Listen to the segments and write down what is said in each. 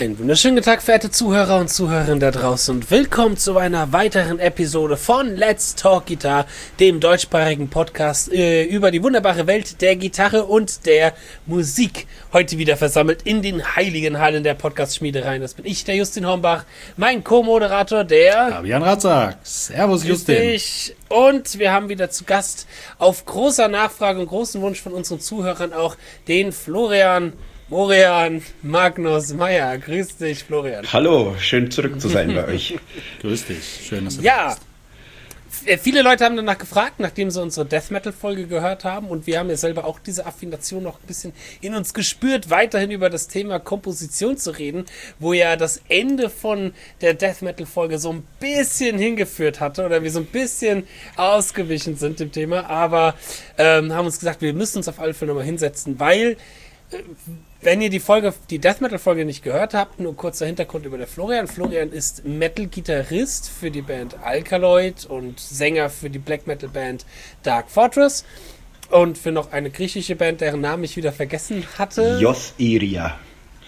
Einen wunderschönen Tag, verehrte Zuhörer und Zuhörerinnen da draußen und willkommen zu einer weiteren Episode von Let's Talk Guitar, dem deutschsprachigen Podcast über die wunderbare Welt der Gitarre und der Musik. Heute wieder versammelt in den heiligen Hallen der Podcast-Schmiedereien. Das bin ich, der Justin Hornbach, mein Co-Moderator, der Fabian Ratzak. Servus, Justin. Und wir haben wieder zu Gast auf großer Nachfrage und großen Wunsch von unseren Zuhörern auch den Florian Magnus Meyer. Grüß dich, Florian. Hallo, schön zurück zu sein bei euch. Grüß dich, schön, dass du da bist. Viele Leute haben danach gefragt, nachdem sie unsere Death Metal Folge gehört haben, und wir haben ja selber auch diese Affination noch ein bisschen in uns gespürt, weiterhin über das Thema Komposition zu reden, wo ja das Ende von der Death Metal Folge so ein bisschen hingeführt hatte oder wir so ein bisschen ausgewichen sind dem Thema, aber haben uns gesagt, wir müssen uns auf alle Fälle nochmal hinsetzen, weil wenn ihr die Death Metal Folge nicht gehört habt, nur kurzer Hintergrund über der Florian. Florian ist Metal-Gitarrist für die Band Alkaloid und Sänger für die Black Metal Band Dark Fortress und für noch eine griechische Band, deren Namen ich wieder vergessen hatte. Iria.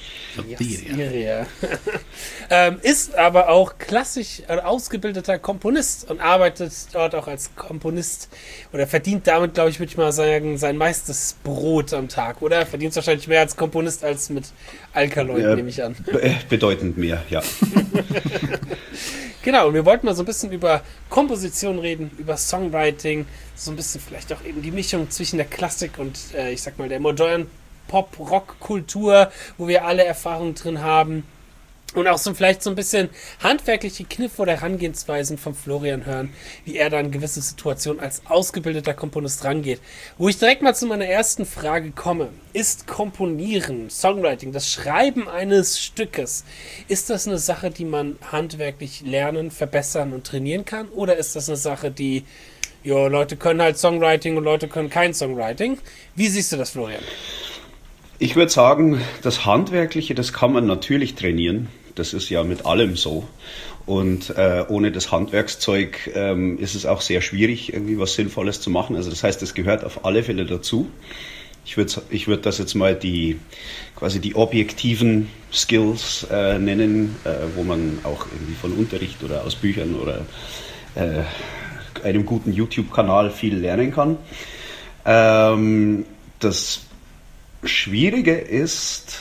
Ist aber auch klassisch ausgebildeter Komponist und arbeitet dort auch als Komponist oder verdient damit, glaube ich, würde ich mal sagen, sein meistes Brot am Tag, oder? Verdient wahrscheinlich mehr als Komponist als mit Alkaloid, nehme ich an. Bedeutend mehr, ja. Genau, und wir wollten mal so ein bisschen über Komposition reden, über Songwriting, so ein bisschen vielleicht auch eben die Mischung zwischen der Klassik und, ich sag mal, der modernen Pop-Rock-Kultur, wo wir alle Erfahrungen drin haben und auch so vielleicht so ein bisschen handwerkliche Kniffe oder Herangehensweisen von Florian hören, wie er dann gewisse Situationen als ausgebildeter Komponist rangeht. Wo ich direkt mal zu meiner ersten Frage komme, ist Komponieren, Songwriting, das Schreiben eines Stückes, ist das eine Sache, die man handwerklich lernen, verbessern und trainieren kann, oder ist das eine Sache, die, Leute können halt Songwriting und Leute können kein Songwriting? Wie siehst du das, Florian? Ich würde sagen, das Handwerkliche, das kann man natürlich trainieren. Das ist ja mit allem so. Und ohne das Handwerkszeug ist es auch sehr schwierig, irgendwie was Sinnvolles zu machen. Also das heißt, es gehört auf alle Fälle dazu. Ich würd das jetzt mal quasi die objektiven Skills nennen, wo man auch irgendwie von Unterricht oder aus Büchern oder einem guten YouTube-Kanal viel lernen kann. Das Schwierige ist,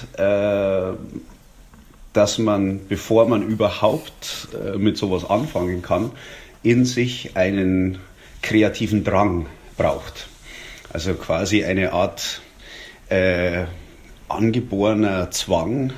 dass man, bevor man überhaupt mit sowas anfangen kann, in sich einen kreativen Drang braucht. Also quasi eine Art angeborener Zwang,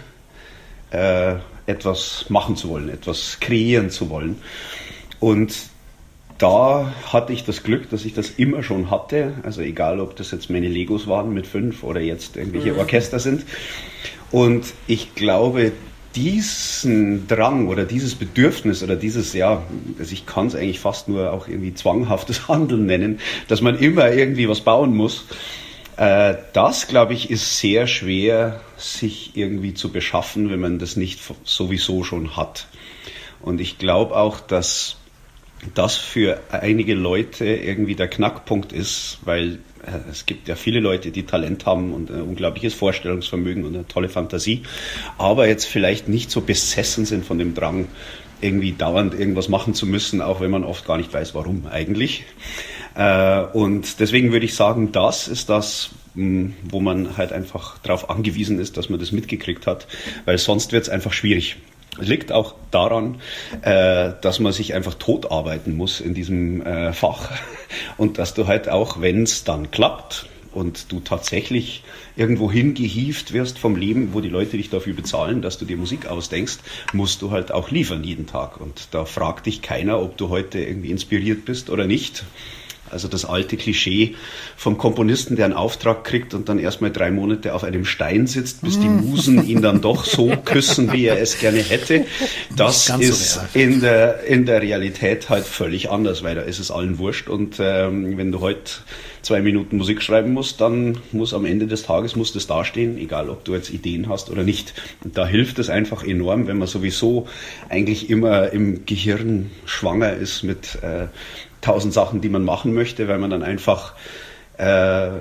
etwas machen zu wollen, etwas kreieren zu wollen. Und da hatte ich das Glück, dass ich das immer schon hatte. Also egal, ob das jetzt meine Legos waren mit 5 oder jetzt irgendwelche Orchester sind. Und ich glaube, diesen Drang oder dieses Bedürfnis oder also ich kann es eigentlich fast nur auch irgendwie zwanghaftes Handeln nennen, dass man immer irgendwie was bauen muss. Das, glaube ich, ist sehr schwer, sich irgendwie zu beschaffen, wenn man das nicht sowieso schon hat. Und ich glaube auch, dass das für einige Leute irgendwie der Knackpunkt ist, weil es gibt ja viele Leute, die Talent haben und ein unglaubliches Vorstellungsvermögen und eine tolle Fantasie, aber jetzt vielleicht nicht so besessen sind von dem Drang, irgendwie dauernd irgendwas machen zu müssen, auch wenn man oft gar nicht weiß, warum eigentlich. Und deswegen würde ich sagen, das ist das, wo man halt einfach darauf angewiesen ist, dass man das mitgekriegt hat, weil sonst wird es einfach schwierig. Es liegt auch daran, dass man sich einfach totarbeiten muss in diesem Fach und dass du halt auch, wenn es dann klappt und du tatsächlich irgendwo hingehievt wirst vom Leben, wo die Leute dich dafür bezahlen, dass du dir Musik ausdenkst, musst du halt auch liefern jeden Tag. Und da fragt dich keiner, ob du heute irgendwie inspiriert bist oder nicht. Also das alte Klischee vom Komponisten, der einen Auftrag kriegt und dann erstmal 3 Monate auf einem Stein sitzt, bis die Musen ihn dann doch so küssen, wie er es gerne hätte. Das ist so in der Realität halt völlig anders, weil da ist es allen wurscht. Und wenn du heute 2 Minuten Musik schreiben musst, dann muss am Ende des Tages das dastehen, egal ob du jetzt Ideen hast oder nicht. Und da hilft es einfach enorm, wenn man sowieso eigentlich immer im Gehirn schwanger ist mit 1000 Sachen, die man machen möchte, weil man dann einfach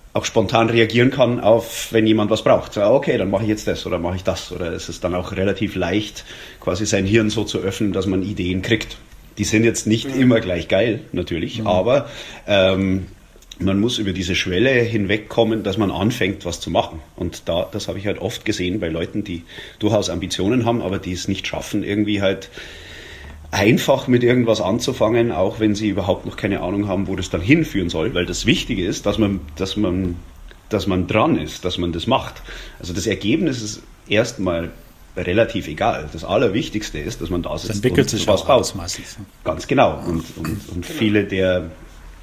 auch spontan reagieren kann auf, wenn jemand was braucht. So, okay, dann mache ich jetzt das oder mache ich das. Oder es ist dann auch relativ leicht, quasi sein Hirn so zu öffnen, dass man Ideen kriegt. Die sind jetzt nicht immer gleich geil, natürlich, aber man muss über diese Schwelle hinwegkommen, dass man anfängt, was zu machen. Und das habe ich halt oft gesehen bei Leuten, die durchaus Ambitionen haben, aber die es nicht schaffen, irgendwie halt einfach mit irgendwas anzufangen, auch wenn sie überhaupt noch keine Ahnung haben, wo das dann hinführen soll. Weil das Wichtige ist, dass man dran ist, dass man das macht. Also das Ergebnis ist erstmal relativ egal. Das Allerwichtigste ist, dass man da sitzt entwickelt sich was auch baut. meistens. Ganz genau. Und viele der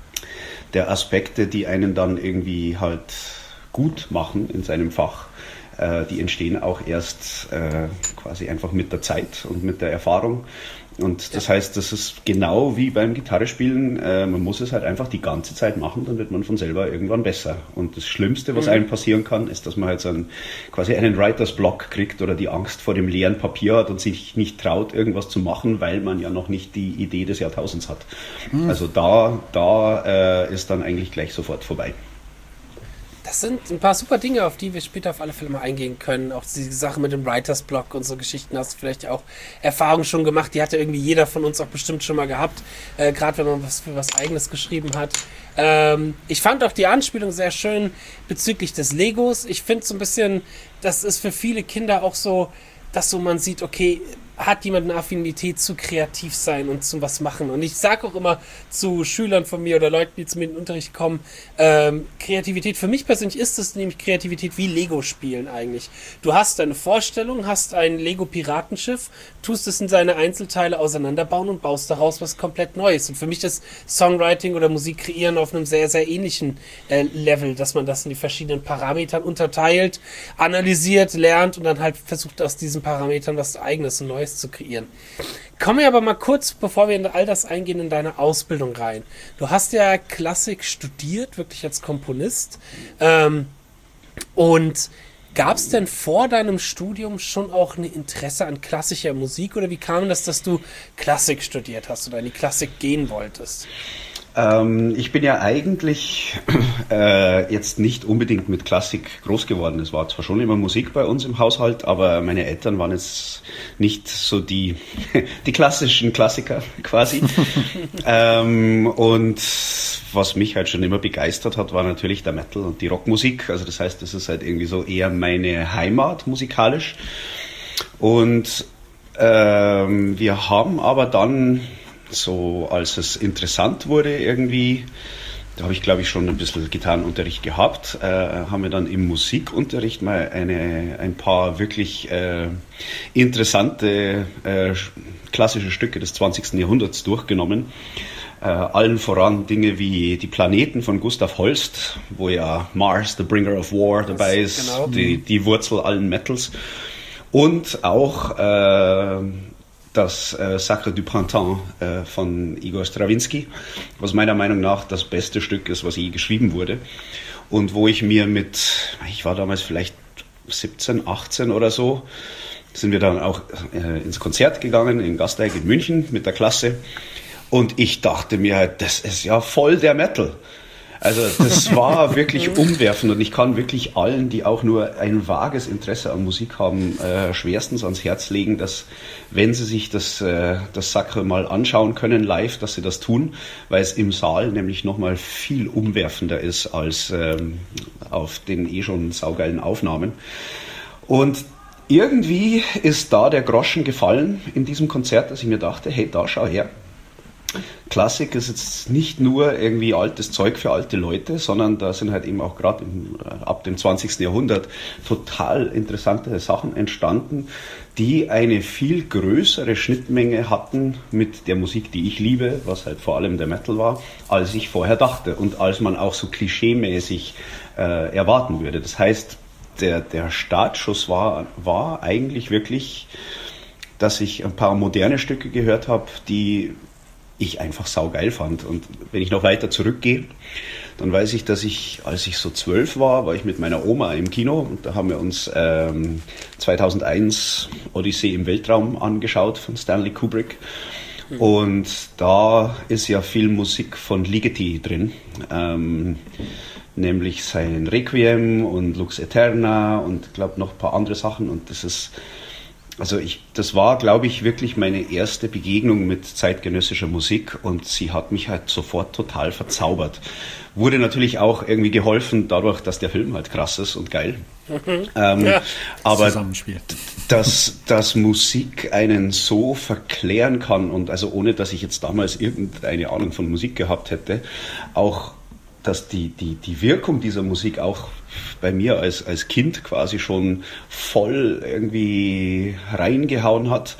Aspekte, die einen dann irgendwie halt gut machen in seinem Fach, die entstehen auch erst quasi einfach mit der Zeit und mit der Erfahrung. Und das heißt, das ist genau wie beim Gitarrespielen, man muss es halt einfach die ganze Zeit machen, dann wird man von selber irgendwann besser. Und das Schlimmste, was einem passieren kann, ist, dass man halt quasi einen Writers Block kriegt oder die Angst vor dem leeren Papier hat und sich nicht traut, irgendwas zu machen, weil man ja noch nicht die Idee des Jahrtausends hat. Also da ist dann eigentlich gleich sofort vorbei. Das sind ein paar super Dinge, auf die wir später auf alle Fälle mal eingehen können. Auch diese Sache mit dem Writers Block und so Geschichten hast du vielleicht auch Erfahrungen schon gemacht. Die hatte irgendwie jeder von uns auch bestimmt schon mal gehabt. Gerade wenn man was für was Eigenes geschrieben hat. Ich fand auch die Anspielung sehr schön bezüglich des Legos. Ich finde so ein bisschen, das ist für viele Kinder auch so, dass so man sieht, okay, hat jemand eine Affinität zu kreativ sein und zu was machen. Und ich sage auch immer zu Schülern von mir oder Leuten, die zu mir in den Unterricht kommen, Kreativität, für mich persönlich ist es nämlich Kreativität wie Lego-Spielen eigentlich. Du hast deine Vorstellung, hast ein Lego-Piratenschiff, tust es in seine Einzelteile auseinanderbauen und baust daraus was komplett Neues. Und für mich ist Songwriting oder Musik kreieren auf einem sehr, sehr ähnlichen Level, dass man das in die verschiedenen Parametern unterteilt, analysiert, lernt und dann halt versucht, aus diesen Parametern was Eigenes und Neues zu kreieren. Kommen wir aber mal kurz, bevor wir in all das eingehen, in deine Ausbildung rein. Du hast ja Klassik studiert, wirklich als Komponist. Und gab es denn vor deinem Studium schon auch ein Interesse an klassischer Musik oder wie kam das, dass du Klassik studiert hast oder in die Klassik gehen wolltest? Ich bin ja eigentlich jetzt nicht unbedingt mit Klassik groß geworden. Es war zwar schon immer Musik bei uns im Haushalt, aber meine Eltern waren jetzt nicht so die klassischen Klassiker quasi. Und was mich halt schon immer begeistert hat, war natürlich der Metal und die Rockmusik. Also das heißt, das ist halt irgendwie so eher meine Heimat musikalisch. Und wir haben aber dann so, als es interessant wurde irgendwie, da habe ich glaube ich schon ein bisschen Gitarrenunterricht gehabt, haben wir dann im Musikunterricht mal ein paar wirklich interessante klassische Stücke des 20. Jahrhunderts durchgenommen. Allen voran Dinge wie die Planeten von Gustav Holst, wo ja Mars, the Bringer of War dabei ist, genau. die Wurzel allen Metals. Und auch das Sacre du Printemps von Igor Stravinsky, was meiner Meinung nach das beste Stück ist, was je geschrieben wurde. Und wo ich mir ich war damals vielleicht 17, 18 oder so, sind wir dann auch ins Konzert gegangen in Gasteig in München mit der Klasse. Und ich dachte mir halt, das ist ja voll der Metal. Also das war wirklich umwerfend und ich kann wirklich allen, die auch nur ein vages Interesse an Musik haben, schwerstens ans Herz legen, dass wenn sie sich das Sacre mal anschauen können live, dass sie das tun, weil es im Saal nämlich nochmal viel umwerfender ist als auf den schon saugeilen Aufnahmen. Und irgendwie ist da der Groschen gefallen in diesem Konzert, dass ich mir dachte, hey, da schau her. Klassik ist jetzt nicht nur irgendwie altes Zeug für alte Leute, sondern da sind halt eben auch gerade ab dem 20. Jahrhundert total interessante Sachen entstanden, die eine viel größere Schnittmenge hatten mit der Musik, die ich liebe, was halt vor allem der Metal war, als ich vorher dachte und als man auch so klischeemäßig erwarten würde. Das heißt, der Startschuss war eigentlich wirklich, dass ich ein paar moderne Stücke gehört habe, die ich einfach saugeil fand. Und wenn ich noch weiter zurückgehe, dann weiß ich, dass als ich so 12 war ich mit meiner Oma im Kino und da haben wir uns 2001 Odyssee im Weltraum angeschaut von Stanley Kubrick. Und da ist ja viel Musik von Ligeti drin, nämlich sein Requiem und Lux Aeterna und ich glaube noch ein paar andere Sachen. Und das war, glaube ich, wirklich meine erste Begegnung mit zeitgenössischer Musik und sie hat mich halt sofort total verzaubert. Wurde natürlich auch irgendwie geholfen dadurch, dass der Film halt krass ist und geil. Aber dass Musik einen so verklären kann und also ohne, dass ich jetzt damals irgendeine Ahnung von Musik gehabt hätte, auch dass die Wirkung dieser Musik auch bei mir als Kind quasi schon voll irgendwie reingehauen hat.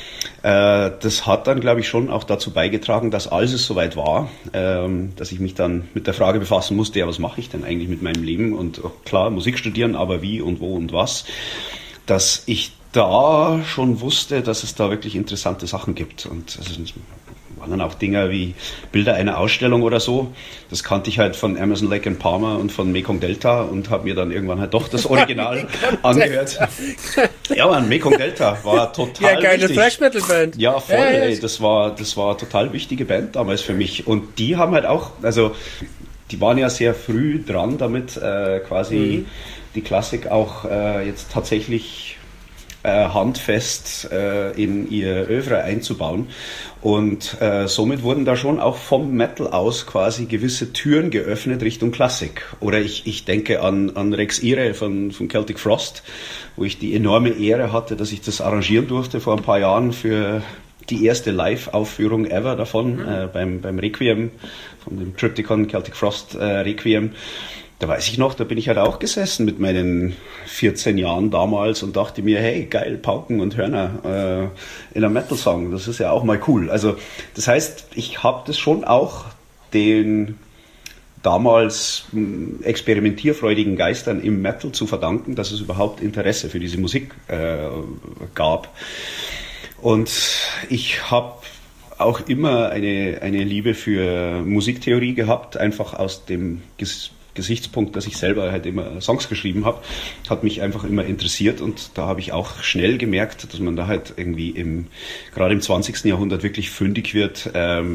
Das hat dann, glaube ich, schon auch dazu beigetragen, dass als es soweit war, dass ich mich dann mit der Frage befassen musste, ja, was mache ich denn eigentlich mit meinem Leben? Und klar, Musik studieren, aber wie und wo und was, dass ich da schon wusste, dass es da wirklich interessante Sachen gibt. Und also, waren dann auch Dinge wie Bilder einer Ausstellung oder so. Das kannte ich halt von Emerson, Lake and Palmer und von Mekong Delta und habe mir dann irgendwann halt doch das Original angehört. Ja, man, Mekong Delta war total geile Thrash-Metal-Band. Ja, voll, ey, das war total wichtige Band damals für mich. Und die haben halt auch, also die waren ja sehr früh dran damit, quasi die Klassik auch jetzt tatsächlich handfest in ihr Œuvre einzubauen. Und somit wurden da schon auch vom Metal aus quasi gewisse Türen geöffnet Richtung Klassik. Oder ich denke an Rex Ire von Celtic Frost, wo ich die enorme Ehre hatte, dass ich das arrangieren durfte vor ein paar Jahren für die erste Live-Aufführung ever davon, beim Requiem, von dem Triptychon Celtic Frost Requiem. Da weiß ich noch, da bin ich halt auch gesessen mit meinen 14 Jahren damals und dachte mir, hey, geil, Pauken und Hörner in einem Metal-Song, das ist ja auch mal cool. Also das heißt, ich habe das schon auch den damals experimentierfreudigen Geistern im Metal zu verdanken, dass es überhaupt Interesse für diese Musik gab. Und ich habe auch immer eine Liebe für Musiktheorie gehabt, einfach aus dem Gesichtspunkt, dass ich selber halt immer Songs geschrieben habe, hat mich einfach immer interessiert und da habe ich auch schnell gemerkt, dass man da halt irgendwie gerade im 20. Jahrhundert wirklich fündig wird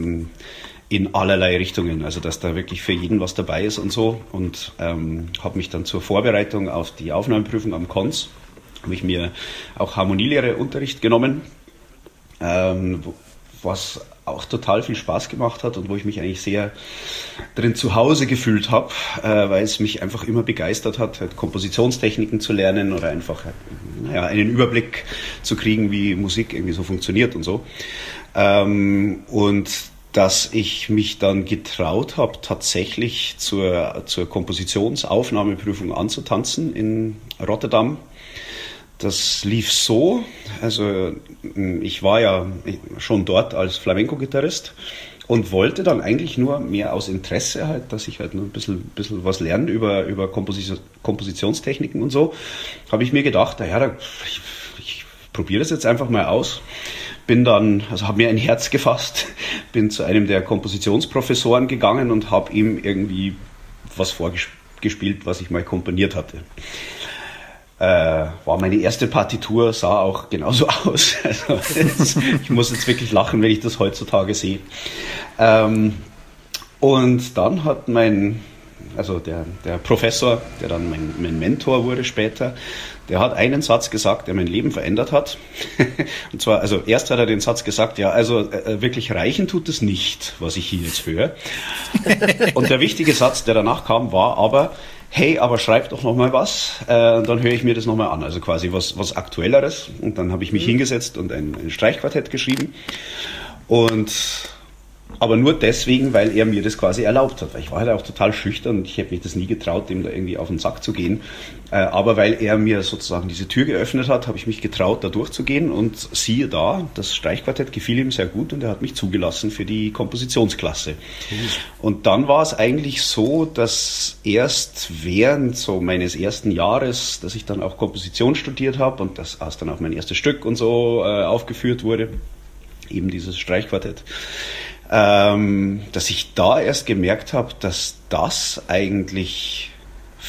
in allerlei Richtungen, also dass da wirklich für jeden was dabei ist und so und habe mich dann zur Vorbereitung auf die Aufnahmeprüfung am Konz, habe ich mir auch Harmonielehre-Unterricht genommen, was auch total viel Spaß gemacht hat und wo ich mich eigentlich sehr drin zu Hause gefühlt habe, weil es mich einfach immer begeistert hat, halt Kompositionstechniken zu lernen oder einfach einen Überblick zu kriegen, wie Musik irgendwie so funktioniert und so. Und dass ich mich dann getraut habe, tatsächlich zur Kompositionsaufnahmeprüfung anzutanzen in Rotterdam. Das lief so, also ich war ja schon dort als Flamenco-Gitarrist und wollte dann eigentlich nur mehr aus Interesse halt, dass ich halt nur ein bisschen was lerne über Kompositionstechniken und so, habe ich mir gedacht, ich probiere das jetzt einfach mal aus. Bin dann, also habe mir ein Herz gefasst, bin zu einem der Kompositionsprofessoren gegangen und habe ihm irgendwie was vorgespielt, was ich mal komponiert hatte. War meine erste Partitur, sah auch genauso aus. Also, ich muss jetzt wirklich lachen, wenn ich das heutzutage sehe. Und dann hat der Professor, der dann mein Mentor wurde später, der hat einen Satz gesagt, der mein Leben verändert hat. Und zwar, also erst hat er den Satz gesagt, ja, also wirklich reichen tut es nicht, was ich hier jetzt höre. Und der wichtige Satz, der danach kam, war aber, hey, aber schreib doch noch mal was, dann höre ich mir das noch mal an. Also quasi was Aktuelleres. Und dann habe ich mich hingesetzt und ein Streichquartett geschrieben. Aber nur deswegen, weil er mir das quasi erlaubt hat. Weil ich war halt auch total schüchtern und ich hätte mich das nie getraut, dem da irgendwie auf den Sack zu gehen. Aber weil er mir sozusagen diese Tür geöffnet hat, habe ich mich getraut, da durchzugehen. Und siehe da, das Streichquartett gefiel ihm sehr gut und er hat mich zugelassen für die Kompositionsklasse. Und dann war es eigentlich so, dass erst während so meines ersten Jahres, dass ich dann auch Komposition studiert habe und das dann auch mein erstes Stück und so aufgeführt wurde, eben dieses Streichquartett, dass ich da erst gemerkt habe, dass das eigentlich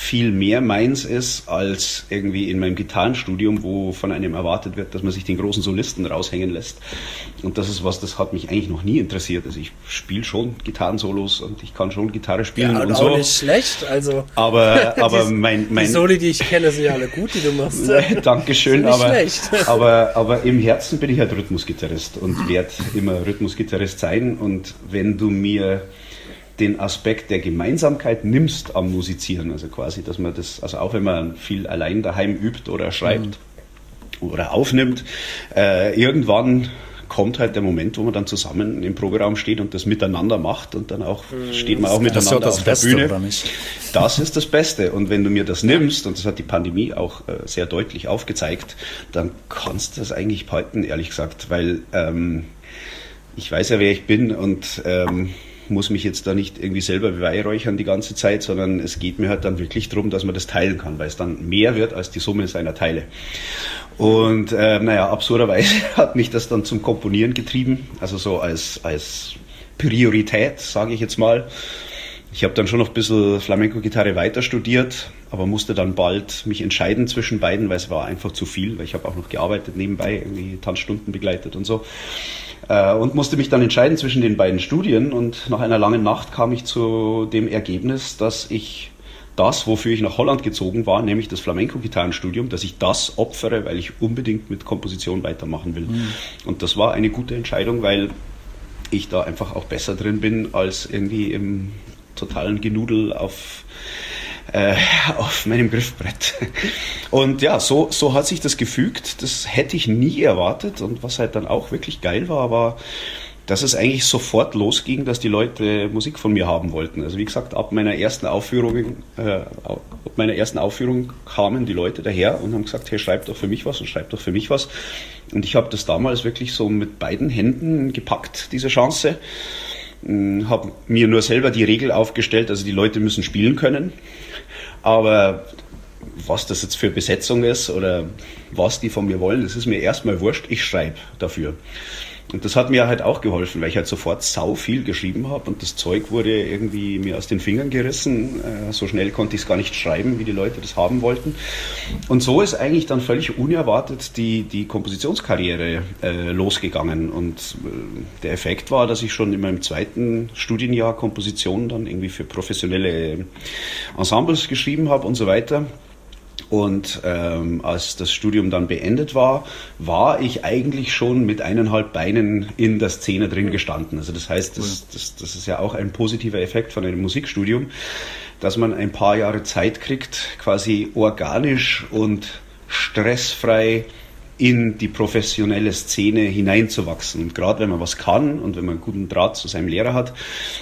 viel mehr meins ist, als irgendwie in meinem Gitarrenstudium, wo von einem erwartet wird, dass man sich den großen Solisten raushängen lässt. Und das ist was, das hat mich eigentlich noch nie interessiert. Also ich spiele schon Gitarrensolos und ich kann schon Gitarre spielen ja, und auch so. Nicht schlecht, also. Aber die Soli, die ich kenne, sind ja alle gut, die du machst. Dankeschön, nicht schlecht. aber im Herzen bin ich halt Rhythmusgitarrist und werde immer Rhythmusgitarrist sein. Und wenn du mir den Aspekt der Gemeinsamkeit nimmst am Musizieren, also quasi, dass man das, also auch wenn man viel allein daheim übt oder schreibt oder aufnimmt, irgendwann kommt halt der Moment, wo man dann zusammen im Proberaum steht und das miteinander macht und dann auch steht man auch miteinander auf der Bühne. Oder nicht? Das ist das Beste. Und wenn du mir das nimmst, und das hat die Pandemie auch sehr deutlich aufgezeigt, dann kannst du das eigentlich behalten, ehrlich gesagt, weil ich weiß ja, wer ich bin und muss mich jetzt da nicht irgendwie selber beweihräuchern die ganze Zeit, sondern es geht mir halt dann wirklich darum, dass man das teilen kann, weil es dann mehr wird als die Summe seiner Teile. Und absurderweise hat mich das dann zum Komponieren getrieben, also so als Priorität, sage ich jetzt mal. Ich habe dann schon noch ein bisschen Flamenco-Gitarre weiter studiert, aber musste dann bald mich entscheiden zwischen beiden, weil es war einfach zu viel, weil ich habe auch noch gearbeitet nebenbei, irgendwie Tanzstunden begleitet und so. Und musste mich dann entscheiden zwischen den beiden Studien und nach einer langen Nacht kam ich zu dem Ergebnis, dass ich das, wofür ich nach Holland gezogen war, nämlich das Flamenco-Gitarrenstudium, dass ich das opfere, weil ich unbedingt mit Komposition weitermachen will. Und das war eine gute Entscheidung, weil ich da einfach auch besser drin bin als irgendwie im totalen Genudel auf meinem Griffbrett. Und ja, so hat sich das gefügt. Das hätte ich nie erwartet. Und was halt dann auch wirklich geil war, dass es eigentlich sofort losging, dass die Leute Musik von mir haben wollten. Also wie gesagt, ab meiner ersten Aufführung kamen die Leute daher und haben gesagt, hey, schreib doch für mich was und schreib doch für mich was. Und ich habe das damals wirklich so mit beiden Händen gepackt, diese Chance. Habe mir nur selber die Regel aufgestellt, also die Leute müssen spielen können. Aber was das jetzt für Besetzung ist oder was die von mir wollen, das ist mir erstmal wurscht. Ich schreibe dafür. Und das hat mir halt auch geholfen, weil ich halt sofort sau viel geschrieben habe und das Zeug wurde irgendwie mir aus den Fingern gerissen. So schnell konnte ich es gar nicht schreiben, wie die Leute das haben wollten. Und so ist eigentlich dann völlig unerwartet die Kompositionskarriere losgegangen. Und der Effekt war, dass ich schon in meinem zweiten Studienjahr Komposition dann irgendwie für professionelle Ensembles geschrieben habe und so weiter. Und als das Studium dann beendet war ich eigentlich schon mit 1,5 Beinen in der Szene drin gestanden. Also das heißt, das ist ja auch ein positiver Effekt von einem Musikstudium, dass man ein paar Jahre Zeit kriegt, quasi organisch und stressfrei in die professionelle Szene hineinzuwachsen. Und gerade wenn man was kann und wenn man einen guten Draht zu seinem Lehrer hat,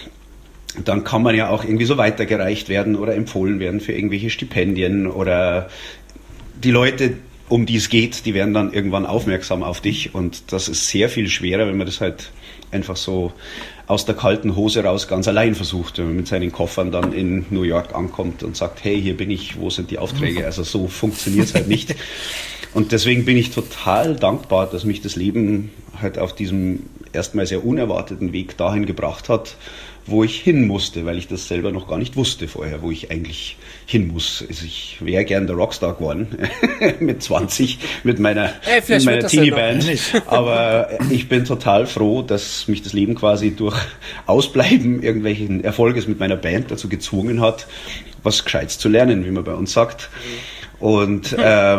dann kann man ja auch irgendwie so weitergereicht werden oder empfohlen werden für irgendwelche Stipendien oder die Leute, um die es geht, die werden dann irgendwann aufmerksam auf dich und das ist sehr viel schwerer, wenn man das halt einfach so aus der kalten Hose raus ganz allein versucht, wenn man mit seinen Koffern dann in New York ankommt und sagt, hey, hier bin ich, wo sind die Aufträge? Also so funktioniert es halt nicht. Und deswegen bin ich total dankbar, dass mich das Leben halt auf diesem erstmal sehr unerwarteten Weg dahin gebracht hat, wo ich hin musste, weil ich das selber noch gar nicht wusste vorher, wo ich eigentlich hin muss. Also ich wäre gern der Rockstar geworden mit 20, mit meiner Teenie-Band. Aber ich bin total froh, dass mich das Leben quasi durch Ausbleiben irgendwelchen Erfolges mit meiner Band dazu gezwungen hat, was Gescheites zu lernen, wie man bei uns sagt. Und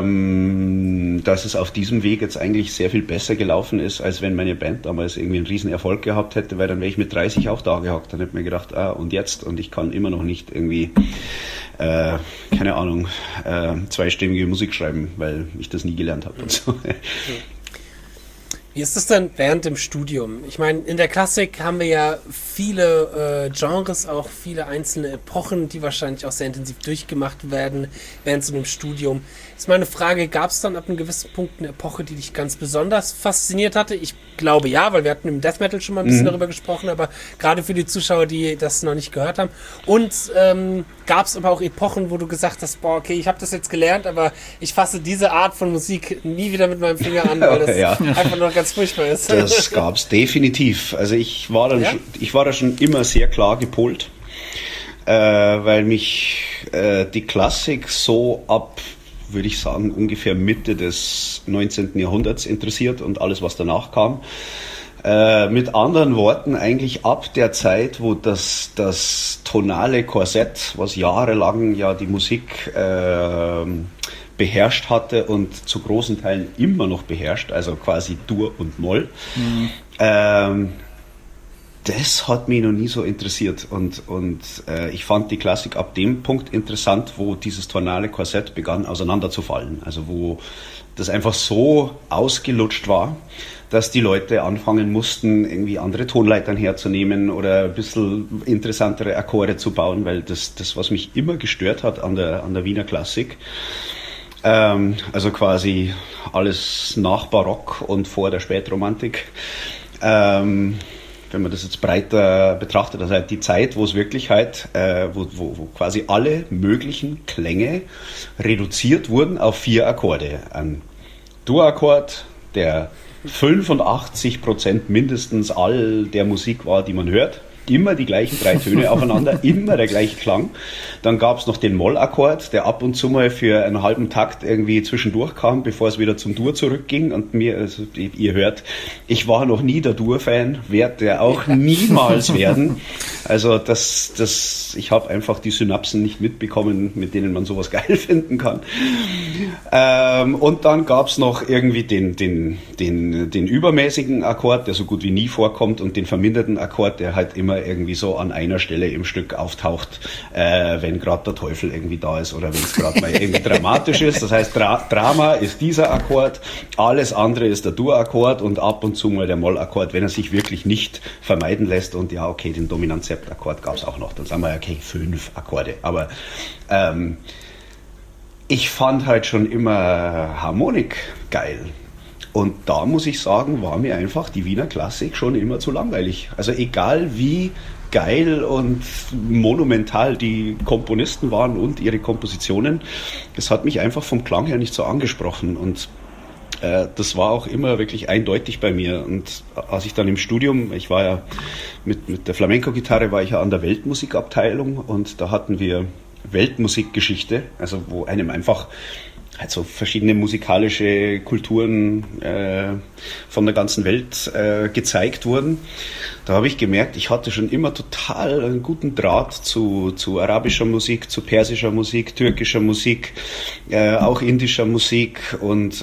dass es auf diesem Weg jetzt eigentlich sehr viel besser gelaufen ist, als wenn meine Band damals irgendwie einen riesen Erfolg gehabt hätte, weil dann wäre ich mit 30 auch da gehockt. Dann hätte ich mir gedacht, und jetzt? Und ich kann immer noch nicht irgendwie, keine Ahnung, zweistimmige Musik schreiben, weil ich das nie gelernt habe und so. Wie ist das denn während dem Studium? Ich meine, in der Klassik haben wir ja viele Genres, auch viele einzelne Epochen, die wahrscheinlich auch sehr intensiv durchgemacht werden während so einem Studium. Ist meine Frage, gab es dann ab einem gewissen Punkt eine Epoche, die dich ganz besonders fasziniert hatte? Ich glaube ja, weil wir hatten im Death Metal schon mal ein bisschen darüber gesprochen, aber gerade für die Zuschauer, die das noch nicht gehört haben. Und gab es aber auch Epochen, wo du gesagt hast, boah, okay, ich habe das jetzt gelernt, aber ich fasse diese Art von Musik nie wieder mit meinem Finger an, weil das einfach nur ganz furchtbar ist. Das gab's definitiv. Also ich war da schon immer sehr klar gepolt. weil mich die Klassik so ab, würde ich sagen, ungefähr Mitte des 19. Jahrhunderts interessiert und alles, was danach kam. Mit anderen Worten, eigentlich ab der Zeit, wo das tonale Korsett, was jahrelang ja die Musik beherrscht hatte und zu großen Teilen immer noch beherrscht, also quasi Dur und Moll, das hat mich noch nie so interessiert und ich fand die Klassik ab dem Punkt interessant, wo dieses tonale Korsett begann auseinanderzufallen, also wo das einfach so ausgelutscht war, dass die Leute anfangen mussten, irgendwie andere Tonleitern herzunehmen oder ein bisschen interessantere Akkorde zu bauen, weil das was mich immer gestört hat an der Wiener Klassik, also quasi alles nach Barock und vor der Spätromantik, wenn man das jetzt breiter betrachtet, also halt die Zeit, wo es wirklich halt, wo quasi alle möglichen Klänge reduziert wurden auf 4 Akkorde. Ein Dur-Akkord, der 85% mindestens all der Musik war, die man hört. Immer die gleichen 3 Töne aufeinander, immer der gleiche Klang. Dann gab es noch den Mollakkord, der ab und zu mal für einen halben Takt irgendwie zwischendurch kam, bevor es wieder zum Dur zurückging. Und also ihr hört, ich war noch nie der Dur-Fan, werde der auch niemals werden. Also ich habe einfach die Synapsen nicht mitbekommen, mit denen man sowas geil finden kann. Und dann gab es noch irgendwie den übermäßigen Akkord, der so gut wie nie vorkommt, und den verminderten Akkord, der halt immer irgendwie so an einer Stelle im Stück auftaucht, wenn gerade der Teufel irgendwie da ist oder wenn es gerade mal irgendwie dramatisch ist. Das heißt, Drama ist dieser Akkord, alles andere ist der Dur-Akkord und ab und zu mal der Moll-Akkord, wenn er sich wirklich nicht vermeiden lässt. Und ja, okay, den Dominant-Sept-Akkord gab es auch noch. Dann sagen wir, okay, 5 Akkorde. Aber ich fand halt schon immer Harmonik geil. Und da muss ich sagen, war mir einfach die Wiener Klassik schon immer zu langweilig. Also egal wie geil und monumental die Komponisten waren und ihre Kompositionen, es hat mich einfach vom Klang her nicht so angesprochen. Und das war auch immer wirklich eindeutig bei mir. Und als ich dann im Studium, ich war ja mit der Flamenco-Gitarre, war ich ja an der Weltmusikabteilung und da hatten wir Weltmusikgeschichte, also wo einem einfach halt so verschiedene musikalische Kulturen von der ganzen Welt gezeigt wurden. Da habe ich gemerkt, ich hatte schon immer total einen guten Draht zu arabischer Musik, zu persischer Musik, türkischer Musik, auch indischer Musik und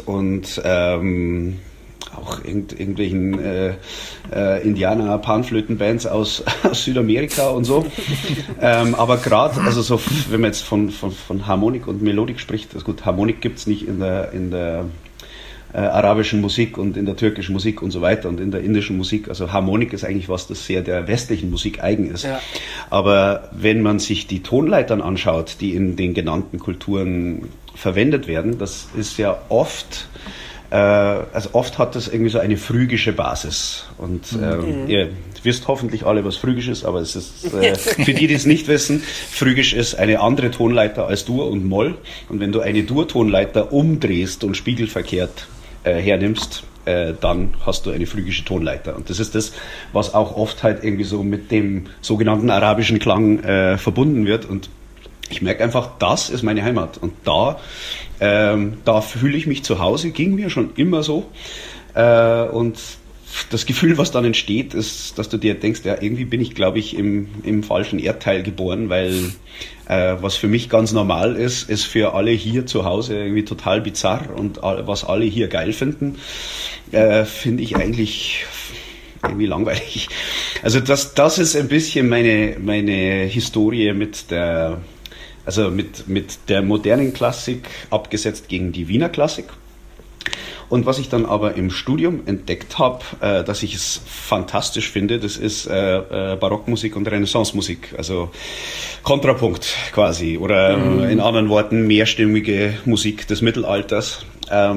auch irgendwelchen Indianer, Panflötenbands aus Südamerika und so. Aber gerade, also so, wenn man jetzt von Harmonik und Melodik spricht, also gut, Harmonik gibt's nicht in der arabischen Musik und in der türkischen Musik und so weiter und in der indischen Musik. Also Harmonik ist eigentlich was, das sehr der westlichen Musik eigen ist. Ja. Aber wenn man sich die Tonleitern anschaut, die in den genannten Kulturen verwendet werden, das ist ja oft hat das irgendwie so eine phrygische Basis. Und ihr wisst hoffentlich alle, was phrygisch ist, aber es ist für die es nicht wissen, phrygisch ist eine andere Tonleiter als Dur und Moll. Und wenn du eine Dur-Tonleiter umdrehst und spiegelverkehrt hernimmst, dann hast du eine phrygische Tonleiter. Und das ist das, was auch oft halt irgendwie so mit dem sogenannten arabischen Klang verbunden wird. Und ich merke einfach, das ist meine Heimat. Und da fühle ich mich zu Hause, ging mir schon immer so. Und das Gefühl, was dann entsteht, ist, dass du dir denkst, ja, irgendwie bin ich, glaube ich, im falschen Erdteil geboren, weil was für mich ganz normal ist für alle hier zu Hause irgendwie total bizarr und was alle hier geil finden, finde ich eigentlich irgendwie langweilig. Also das ist ein bisschen meine Historie mit der modernen Klassik, abgesetzt gegen die Wiener Klassik. Und was ich dann aber im Studium entdeckt habe, dass ich es fantastisch finde, das ist Barockmusik und Renaissance-Musik, also Kontrapunkt quasi, oder in anderen Worten mehrstimmige Musik des Mittelalters. Da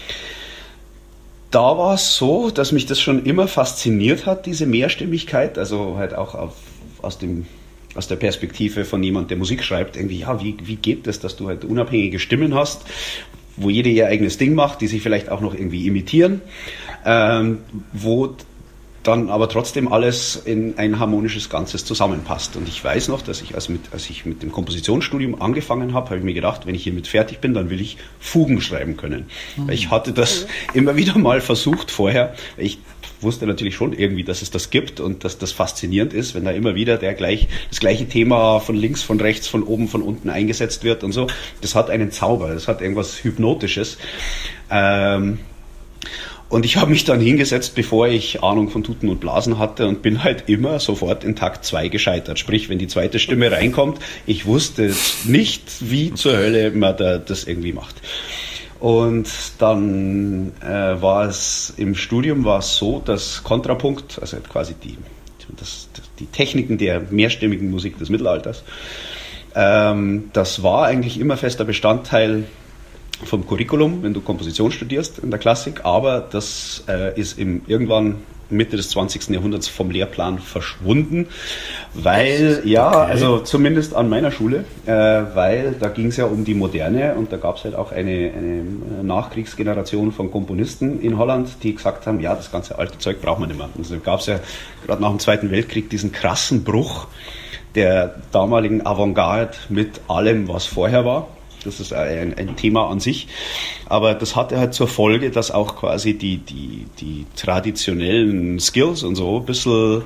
war es so, dass mich das schon immer fasziniert hat, diese Mehrstimmigkeit, also halt auch aus der Perspektive von jemand, der Musik schreibt, irgendwie, ja, wie geht das, dass du halt unabhängige Stimmen hast, wo jede ihr eigenes Ding macht, die sich vielleicht auch noch irgendwie imitieren, wo dann aber trotzdem alles in ein harmonisches Ganzes zusammenpasst. Und ich weiß noch, dass ich, als ich mit dem Kompositionsstudium angefangen habe ich mir gedacht, wenn ich hiermit fertig bin, dann will ich Fugen schreiben können. Weil ich hatte das immer wieder mal versucht vorher. Ich wusste natürlich schon irgendwie, dass es das gibt und dass das faszinierend ist, wenn da immer wieder das gleiche Thema von links, von rechts, von oben, von unten eingesetzt wird und so. Das hat einen Zauber, das hat irgendwas Hypnotisches. Und ich habe mich dann hingesetzt, bevor ich Ahnung von Tuten und Blasen hatte und bin halt immer sofort in Takt 2 gescheitert. Sprich, wenn die zweite Stimme reinkommt, ich wusste nicht, wie zur Hölle man das irgendwie macht. Und dann war es im Studium so, dass Kontrapunkt, also quasi die Techniken der mehrstimmigen Musik des Mittelalters, das war eigentlich immer fester Bestandteil vom Curriculum, wenn du Komposition studierst in der Klassik, aber das ist irgendwann Mitte des 20. Jahrhunderts vom Lehrplan verschwunden, weil, also zumindest an meiner Schule, weil da ging es ja um die Moderne und da gab es halt auch eine Nachkriegsgeneration von Komponisten in Holland, die gesagt haben, ja, das ganze alte Zeug braucht man nicht mehr. Also gab es ja gerade nach dem Zweiten Weltkrieg diesen krassen Bruch der damaligen Avantgarde mit allem, was vorher war. Das ist ein Thema an sich, aber das hatte halt zur Folge, dass auch quasi die traditionellen Skills und so ein bisschen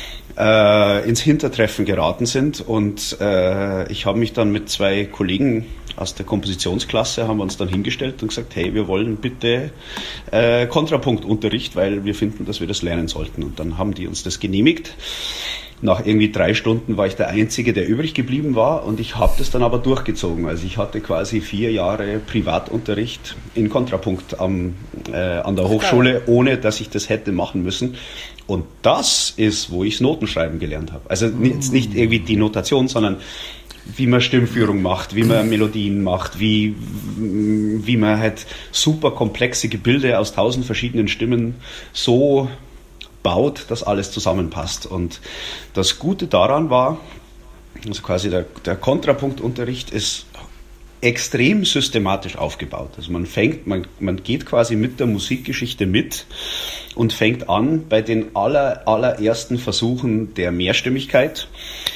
ins Hintertreffen geraten sind und ich habe mich dann mit 2 Kollegen aus der Kompositionsklasse, haben wir uns dann hingestellt und gesagt, hey, wir wollen bitte Kontrapunktunterricht, weil wir finden, dass wir das lernen sollten, und dann haben die uns das genehmigt. Nach irgendwie 3 Stunden war ich der Einzige, der übrig geblieben war, und ich habe das dann aber durchgezogen. Also ich hatte quasi 4 Jahre Privatunterricht in Kontrapunkt an der Hochschule, ohne dass ich das hätte machen müssen. Und das ist, wo ich Notenschreiben gelernt habe. Also jetzt nicht irgendwie die Notation, sondern wie man Stimmführung macht, wie man Melodien macht, wie man halt super komplexe Gebilde aus 1000 verschiedenen Stimmen so baut, dass alles zusammenpasst. Und das Gute daran war, also quasi der Kontrapunktunterricht ist extrem systematisch aufgebaut. Also man geht quasi mit der Musikgeschichte mit und fängt an bei den allerersten Versuchen der Mehrstimmigkeit.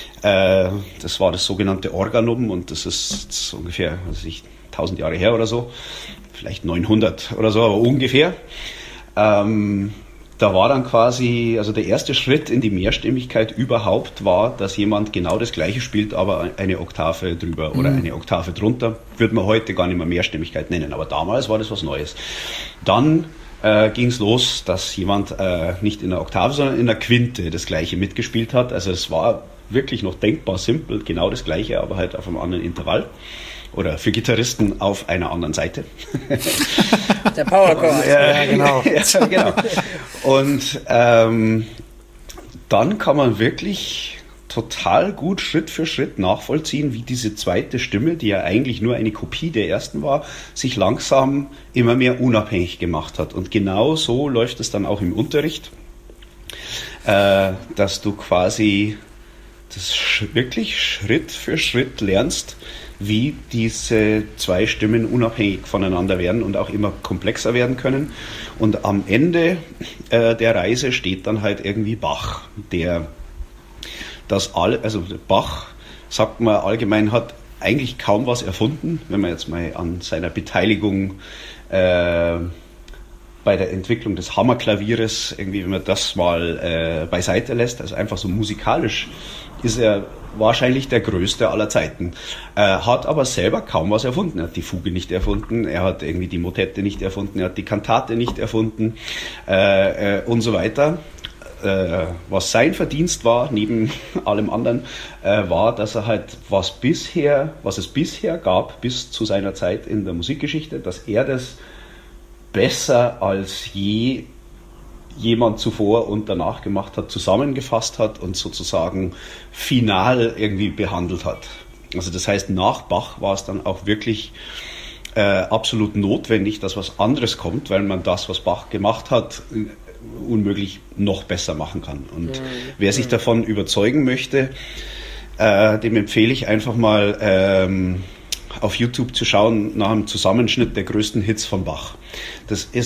Das war das sogenannte Organum, und das ist ungefähr 1000 Jahre her oder so, vielleicht 900 oder so, aber ungefähr. Da war dann quasi, also der erste Schritt in die Mehrstimmigkeit überhaupt war, dass jemand genau das Gleiche spielt, aber eine Oktave drüber oder eine Oktave drunter. Würde man heute gar nicht mehr Mehrstimmigkeit nennen, aber damals war das was Neues. Dann ging es los, dass jemand nicht in der Oktave, sondern in der Quinte das Gleiche mitgespielt hat. Also es war wirklich noch denkbar simpel, genau das Gleiche, aber halt auf einem anderen Intervall. Oder für Gitarristen auf einer anderen Seite. Der Powerchord. Ja, genau. Ja, genau. Und dann kann man wirklich total gut Schritt für Schritt nachvollziehen, wie diese zweite Stimme, die ja eigentlich nur eine Kopie der ersten war, sich langsam immer mehr unabhängig gemacht hat. Und genau so läuft es dann auch im Unterricht, dass du quasi das wirklich Schritt für Schritt lernst, wie diese 2 Stimmen unabhängig voneinander werden und auch immer komplexer werden können. Und am Ende der Reise steht dann halt irgendwie Bach, Bach, sagt man allgemein, hat eigentlich kaum was erfunden, wenn man jetzt mal an seiner Beteiligung bei der Entwicklung des Hammerklavieres, irgendwie, wenn man das mal beiseite lässt, also einfach so musikalisch, ist er wahrscheinlich der größte aller Zeiten. Hat aber selber kaum was erfunden. Er hat die Fuge nicht erfunden, er hat irgendwie die Motette nicht erfunden, er hat die Kantate nicht erfunden und so weiter. Was sein Verdienst war, neben allem anderen, war, dass er halt was es bisher gab, bis zu seiner Zeit in der Musikgeschichte, dass er das besser als jemand zuvor und danach gemacht hat, zusammengefasst hat und sozusagen final irgendwie behandelt hat. Also das heißt, nach Bach war es dann auch wirklich absolut notwendig, dass was anderes kommt, weil man das, was Bach gemacht hat, unmöglich noch besser machen kann. Und wer sich davon überzeugen möchte, dem empfehle ich einfach mal auf YouTube zu schauen nach einem Zusammenschnitt der größten Hits von Bach. Das ist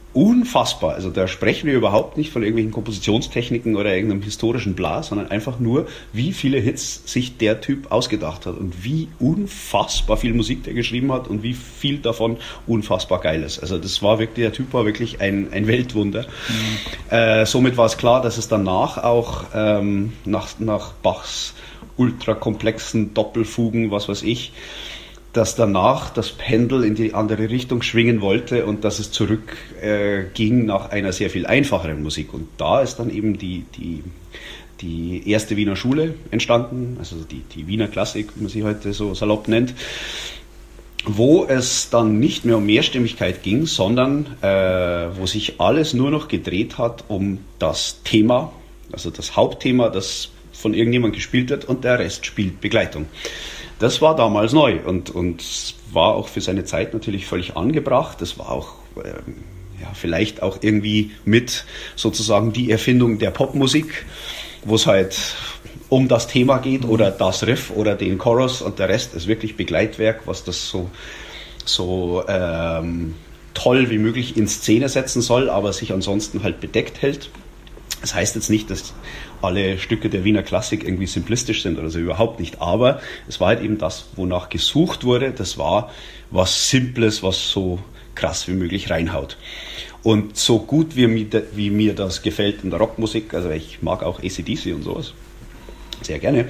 unfassbar. Also da sprechen wir überhaupt nicht von irgendwelchen Kompositionstechniken oder irgendeinem historischen Bla, sondern einfach nur, wie viele Hits sich der Typ ausgedacht hat und wie unfassbar viel Musik der geschrieben hat und wie viel davon unfassbar geil ist. Also das war wirklich, der Typ war wirklich ein Weltwunder. Somit war es klar, dass es danach auch nach Bachs ultrakomplexen Doppelfugen, was weiß ich, dass danach das Pendel in die andere Richtung schwingen wollte und dass es zurück ging nach einer sehr viel einfacheren Musik. Und da ist dann eben die erste Wiener Schule entstanden, also die Wiener Klassik, wie man sie heute so salopp nennt, wo es dann nicht mehr um Mehrstimmigkeit ging, sondern wo sich alles nur noch gedreht hat um das Thema, also das Hauptthema, das von irgendjemand gespielt wird und der Rest spielt Begleitung. Das war damals neu und war auch für seine Zeit natürlich völlig angebracht. Das war auch vielleicht auch irgendwie mit sozusagen die Erfindung der Popmusik, wo es halt um das Thema geht oder das Riff oder den Chorus und der Rest ist wirklich Begleitwerk, was das so toll wie möglich in Szene setzen soll, aber sich ansonsten halt bedeckt hält. Das heißt jetzt nicht, dass alle Stücke der Wiener Klassik irgendwie simplistisch sind oder so, überhaupt nicht. Aber es war halt eben das, wonach gesucht wurde. Das war was Simples, was so krass wie möglich reinhaut. Und so gut wie mir das gefällt in der Rockmusik, also ich mag auch AC/DC und sowas, sehr gerne,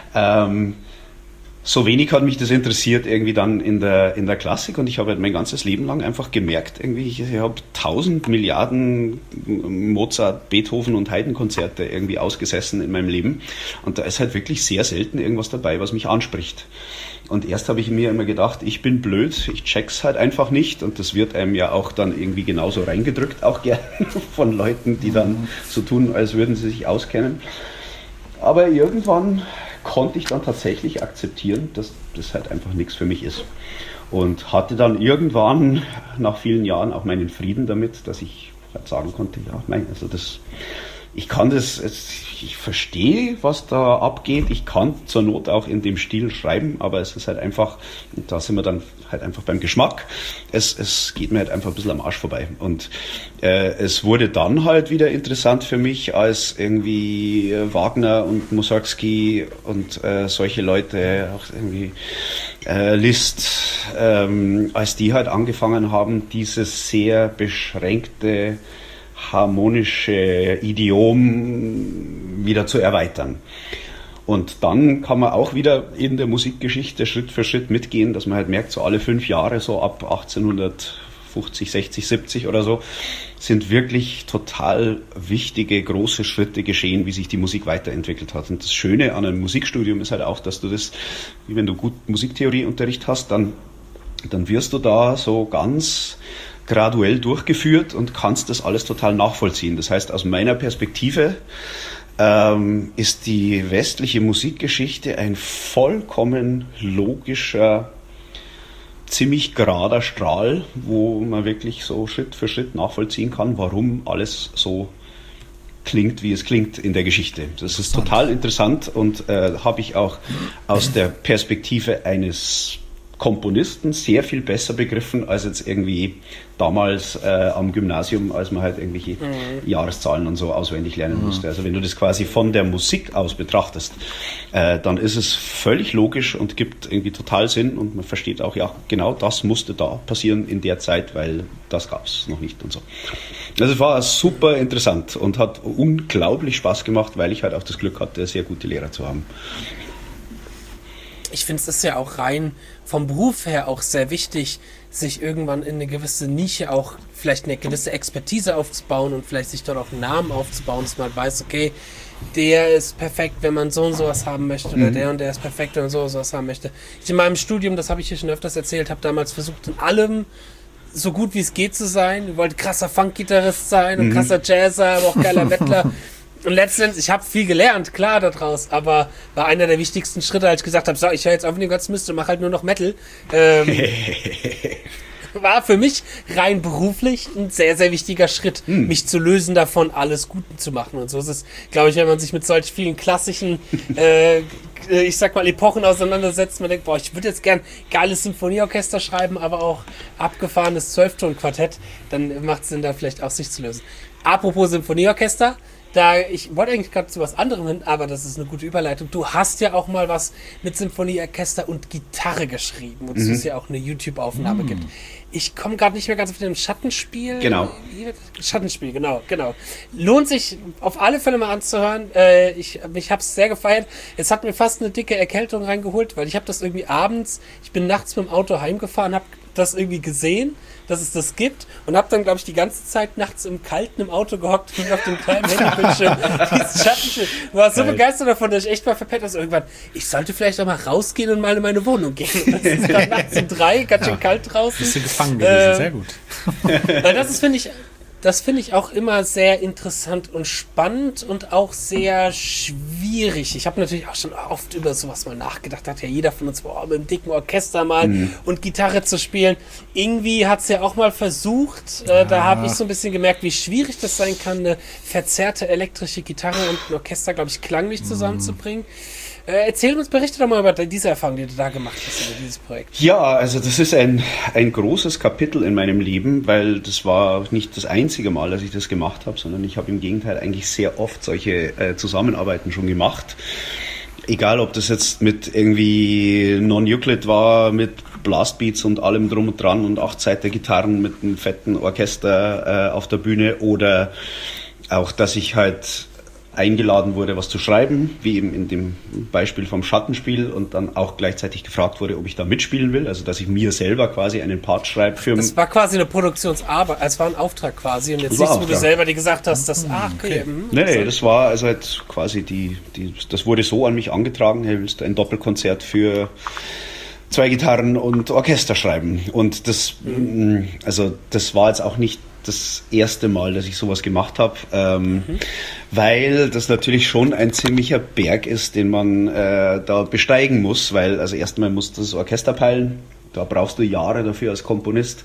so wenig hat mich das interessiert irgendwie dann in der Klassik und ich habe halt mein ganzes Leben lang einfach gemerkt, irgendwie ich habe 1000 Milliarden Mozart, Beethoven und Haydn-Konzerte irgendwie ausgesessen in meinem Leben und da ist halt wirklich sehr selten irgendwas dabei, was mich anspricht. Und erst habe ich mir immer gedacht, ich bin blöd, ich check's halt einfach nicht und das wird einem ja auch dann irgendwie genauso reingedrückt, auch gerne von Leuten, die dann so tun, als würden sie sich auskennen. Aber irgendwann konnte ich dann tatsächlich akzeptieren, dass das halt einfach nichts für mich ist. Und hatte dann irgendwann nach vielen Jahren auch meinen Frieden damit, dass ich halt sagen konnte, ja, nein, also ich verstehe, was da abgeht. Ich kann zur Not auch in dem Stil schreiben, aber es ist halt einfach, da sind wir dann halt einfach beim Geschmack. Es geht mir halt einfach ein bisschen am Arsch vorbei. Und es wurde dann halt wieder interessant für mich, als irgendwie Wagner und Mussorgsky und solche Leute, auch irgendwie Liszt, als die halt angefangen haben, dieses sehr beschränkte harmonische Idiom wieder zu erweitern. Und dann kann man auch wieder in der Musikgeschichte Schritt für Schritt mitgehen, dass man halt merkt, so alle 5 Jahre, so ab 1850, 60, 70 oder so, sind wirklich total wichtige, große Schritte geschehen, wie sich die Musik weiterentwickelt hat. Und das Schöne an einem Musikstudium ist halt auch, dass du das, wie wenn du gut Musiktheorieunterricht hast, dann wirst du da so ganz graduell durchgeführt und kannst das alles total nachvollziehen. Das heißt, aus meiner Perspektive ist die westliche Musikgeschichte ein vollkommen logischer, ziemlich gerader Strahl, wo man wirklich so Schritt für Schritt nachvollziehen kann, warum alles so klingt, wie es klingt in der Geschichte. Das ist total interessant und habe ich auch aus der Perspektive eines Komponisten sehr viel besser begriffen als jetzt irgendwie damals am Gymnasium, als man halt irgendwelche Jahreszahlen und so auswendig lernen musste. Also wenn du das quasi von der Musik aus betrachtest, dann ist es völlig logisch und gibt irgendwie total Sinn und man versteht auch, ja, genau das musste da passieren in der Zeit, weil das gab es noch nicht und so. Also es war super interessant und hat unglaublich Spaß gemacht, weil ich halt auch das Glück hatte, sehr gute Lehrer zu haben. Ich finde, es ist ja auch rein vom Beruf her auch sehr wichtig, sich irgendwann in eine gewisse Nische auch vielleicht eine gewisse Expertise aufzubauen und vielleicht sich dort auch einen Namen aufzubauen, dass man weiß, okay, der ist perfekt, wenn man so und sowas haben möchte oder der und der ist perfekt, wenn man so und sowas haben möchte. Ich in meinem Studium, das habe ich hier schon öfters erzählt, habe damals versucht, in allem so gut wie es geht zu sein. Ich wollte krasser Funk-Gitarrist sein und krasser Jazzer, aber auch geiler Mettler. Und letztendlich, ich habe viel gelernt, klar, daraus, aber war einer der wichtigsten Schritte, als ich gesagt habe, so, ich höre jetzt auf den ganzen Mist und mache halt nur noch Metal. war für mich rein beruflich ein sehr, sehr wichtiger Schritt, mich zu lösen davon, alles Guten zu machen. Und so ist es, glaube ich, wenn man sich mit solch vielen klassischen, ich sag mal, Epochen auseinandersetzt, man denkt, boah, ich würde jetzt gern geiles Symphonieorchester schreiben, aber auch abgefahrenes 12-Ton-Quartett, dann macht es Sinn, da vielleicht auch sich zu lösen. Apropos Symphonieorchester, ich wollte eigentlich gerade zu was anderem hin, aber das ist eine gute Überleitung. Du hast ja auch mal was mit Symphonieorchester und Gitarre geschrieben, und es ja auch eine YouTube-Aufnahme gibt. Ich komme gerade nicht mehr ganz auf den Schattenspiel. Genau. Schattenspiel, genau. Lohnt sich auf alle Fälle mal anzuhören. Ich habe es sehr gefeiert. Es hat mir fast eine dicke Erkältung reingeholt, weil ich habe das irgendwie abends, ich bin nachts mit dem Auto heimgefahren, habe das irgendwie gesehen, dass es das gibt, und habe dann, glaube ich, die ganze Zeit nachts im Kalten im Auto gehockt und auf dem kleinen Handybildschirm dieses Schattenspiel. War so begeistert davon, dass ich echt mal verpennt habe, irgendwann, ich sollte vielleicht auch mal rausgehen und mal in meine Wohnung gehen. Und das ist gerade nachts um 3, ganz schön kalt draußen. Bist du gefangen gewesen, sehr gut. Weil das finde ich auch immer sehr interessant und spannend und auch sehr schwierig. Ich habe natürlich auch schon oft über sowas mal nachgedacht. Hat ja jeder von uns mit einem dicken Orchester mal und Gitarre zu spielen. Irgendwie hat es ja auch mal versucht. Da habe ich so ein bisschen gemerkt, wie schwierig das sein kann, eine verzerrte elektrische Gitarre und ein Orchester, glaube ich, klanglich zusammenzubringen. Berichte doch mal über diese Erfahrung, die du da gemacht hast, über dieses Projekt. Ja, also das ist ein großes Kapitel in meinem Leben, weil das war nicht das einzige Mal, dass ich das gemacht habe, sondern ich habe im Gegenteil eigentlich sehr oft solche Zusammenarbeiten schon gemacht. Egal, ob das jetzt mit irgendwie Non-Euclid war, mit Blastbeats und allem drum und dran und 8-Seiter-Gitarren mit einem fetten Orchester auf der Bühne, oder auch, dass ich halt eingeladen wurde, was zu schreiben, wie eben in dem Beispiel vom Schattenspiel, und dann auch gleichzeitig gefragt wurde, ob ich da mitspielen will, also dass ich mir selber quasi einen Part schreibe. Das war quasi eine Produktionsarbeit, es war ein Auftrag quasi, und jetzt nichts, wo du selber dir gesagt hast, dass, okay. Nee, das war also halt quasi das wurde so an mich angetragen, hey, willst du ein Doppelkonzert für 2 Gitarren und Orchester schreiben? Und das war jetzt auch nicht das erste Mal, dass ich sowas gemacht habe, weil das natürlich schon ein ziemlicher Berg ist, den man da besteigen muss, weil also erstmal musst du das Orchester peilen, da brauchst du Jahre dafür als Komponist.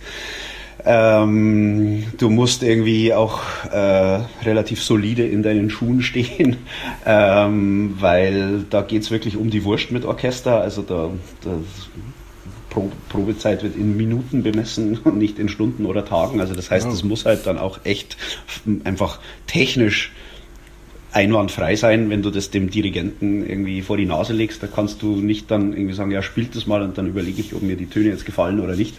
Du musst irgendwie auch relativ solide in deinen Schuhen stehen, weil da geht's wirklich um die Wurst mit Orchester, also da Probezeit wird in Minuten bemessen und nicht in Stunden oder Tagen. Also das heißt, es muss halt dann auch echt einfach technisch einwandfrei sein, wenn du das dem Dirigenten irgendwie vor die Nase legst. Da kannst du nicht dann irgendwie sagen, ja, spielt das mal und dann überlege ich, ob mir die Töne jetzt gefallen oder nicht.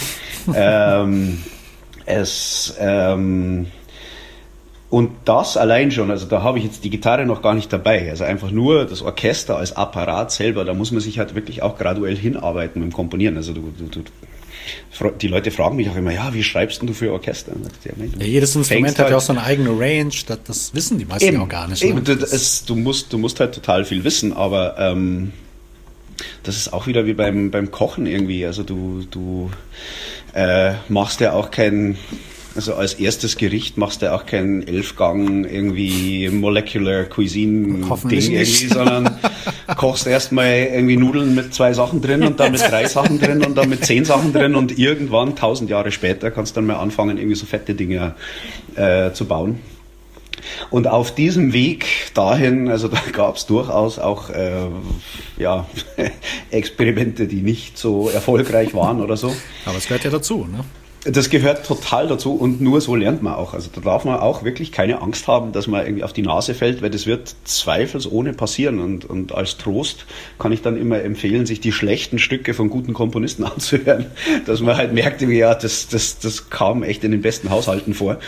Und das allein schon, also da habe ich jetzt die Gitarre noch gar nicht dabei, also einfach nur das Orchester als Apparat selber, da muss man sich halt wirklich auch graduell hinarbeiten beim Komponieren. Also die Leute fragen mich auch immer, ja, wie schreibst du für Orchester? Ja, jedes Instrument hat ja auch so eine eigene Range, das wissen die meisten auch gar nicht. Eben, du musst halt total viel wissen, aber das ist auch wieder wie beim Kochen irgendwie, also du machst ja auch also als erstes Gericht machst du auch kein 11-Gang irgendwie Molecular Cuisine Ding irgendwie, sondern kochst erstmal irgendwie Nudeln mit 2 Sachen drin und dann mit 3 Sachen drin und dann mit 10 Sachen drin, und irgendwann 1000 Jahre später kannst du dann mal anfangen, irgendwie so fette Dinge zu bauen. Und auf diesem Weg dahin, also da gab es durchaus auch Experimente, die nicht so erfolgreich waren oder so. Aber es gehört ja dazu, ne? Das gehört total dazu, und nur so lernt man auch. Also da darf man auch wirklich keine Angst haben, dass man irgendwie auf die Nase fällt, weil das wird zweifelsohne passieren. Und als Trost kann ich dann immer empfehlen, sich die schlechten Stücke von guten Komponisten anzuhören, dass man halt merkt, ja, das kam echt in den besten Haushalten vor.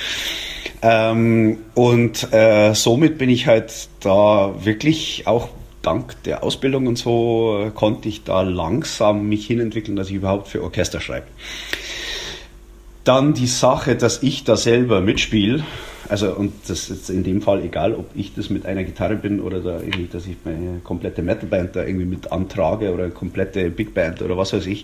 Somit bin ich halt da wirklich auch dank der Ausbildung und so konnte ich da langsam mich hinentwickeln, dass ich überhaupt für Orchester schreibe. Dann die Sache, dass ich da selber mitspiele, also und das ist in dem Fall egal, ob ich das mit einer Gitarre bin oder da irgendwie, dass ich meine komplette Metalband da irgendwie mit antrage oder komplette Big Band oder was weiß ich.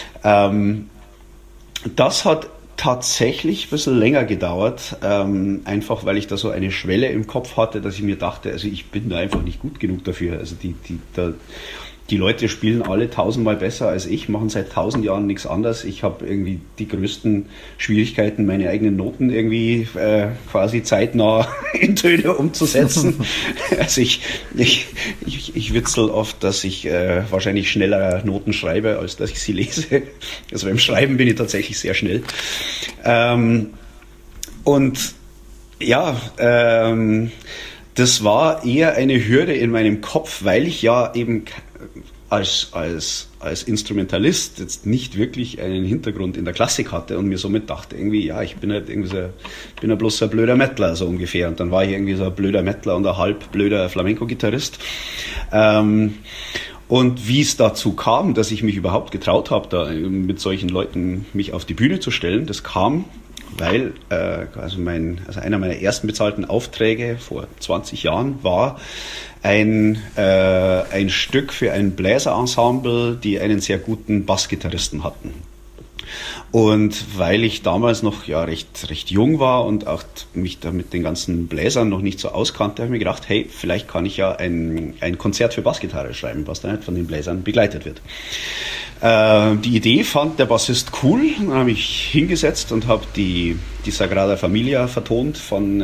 Das hat tatsächlich ein bisschen länger gedauert, einfach weil ich da so eine Schwelle im Kopf hatte, dass ich mir dachte, also ich bin da einfach nicht gut genug dafür. Also die Leute spielen alle 1000-mal besser als ich, machen seit 1000 Jahren nichts anderes. Ich habe irgendwie die größten Schwierigkeiten, meine eigenen Noten irgendwie quasi zeitnah in Töne umzusetzen. Also ich witzel oft, dass ich wahrscheinlich schneller Noten schreibe, als dass ich sie lese. Also beim Schreiben bin ich tatsächlich sehr schnell. Und ja, das war eher eine Hürde in meinem Kopf, weil ich ja eben als Instrumentalist jetzt nicht wirklich einen Hintergrund in der Klassik hatte und mir somit dachte irgendwie, ja, ich bin halt irgendwie bin ja bloß so ein blöder Mettler, so ungefähr. Und dann war ich irgendwie so ein blöder Mettler und ein halb blöder Flamenco-Gitarrist. Und wie es dazu kam, dass ich mich überhaupt getraut habe, da mit solchen Leuten mich auf die Bühne zu stellen, das kam, weil also einer meiner ersten bezahlten Aufträge vor 20 Jahren war ein Stück für ein Bläserensemble, die einen sehr guten Bassgitarristen hatten. Und weil ich damals noch recht jung war und auch mich da mit den ganzen Bläsern noch nicht so auskannte, habe ich mir gedacht, hey, vielleicht kann ich ja ein Konzert für Bassgitarre schreiben, was dann halt von den Bläsern begleitet wird. Die Idee fand der Bassist cool. Dann habe ich hingesetzt und habe die Sagrada Familia vertont von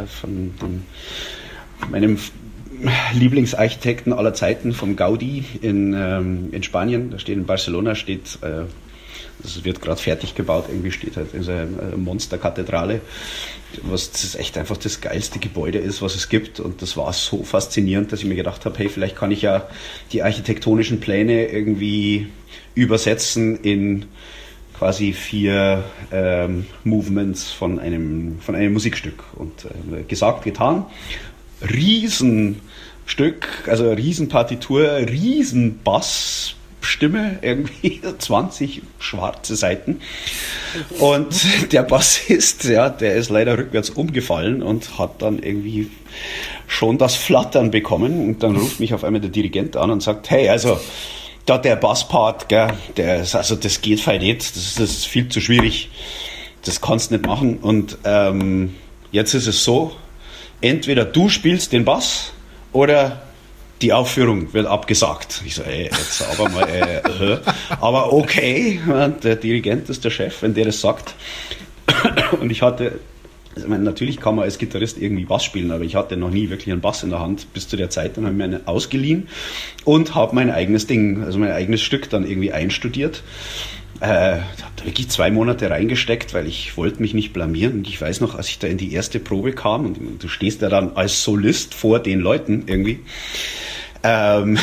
meinem Lieblingsarchitekten aller Zeiten, vom Gaudí in Spanien. Da steht in Barcelona, das wird gerade fertig gebaut, irgendwie steht halt in so einer Monsterkathedrale, was das echt einfach das geilste Gebäude ist, was es gibt. Und das war so faszinierend, dass ich mir gedacht habe, hey, vielleicht kann ich ja die architektonischen Pläne irgendwie übersetzen in quasi 4 Movements von einem Musikstück. Und gesagt, getan. Riesenstück, also Riesenpartitur, Riesenbassstimme, irgendwie 20 schwarze Seiten. Und der Bassist, ja, der ist leider rückwärts umgefallen und hat dann irgendwie schon das Flattern bekommen. Und dann ruft mich auf einmal der Dirigent an und sagt, hey, also da der Basspart, gell, das geht fein nicht, das ist viel zu schwierig, das kannst du nicht machen. Und jetzt ist es so, entweder du spielst den Bass oder die Aufführung wird abgesagt. Ich so, jetzt aber mal, aber okay, der Dirigent ist der Chef, wenn der das sagt. Und ich hatte, also natürlich kann man als Gitarrist irgendwie Bass spielen, aber ich hatte noch nie wirklich einen Bass in der Hand bis zu der Zeit. Dann habe ich mir einen ausgeliehen und habe mein eigenes Ding, also mein eigenes Stück dann irgendwie einstudiert. Ich habe da wirklich 2 Monate reingesteckt, weil ich wollte mich nicht blamieren. Und ich weiß noch, als ich da in die erste Probe kam, und du stehst ja dann als Solist vor den Leuten irgendwie, habe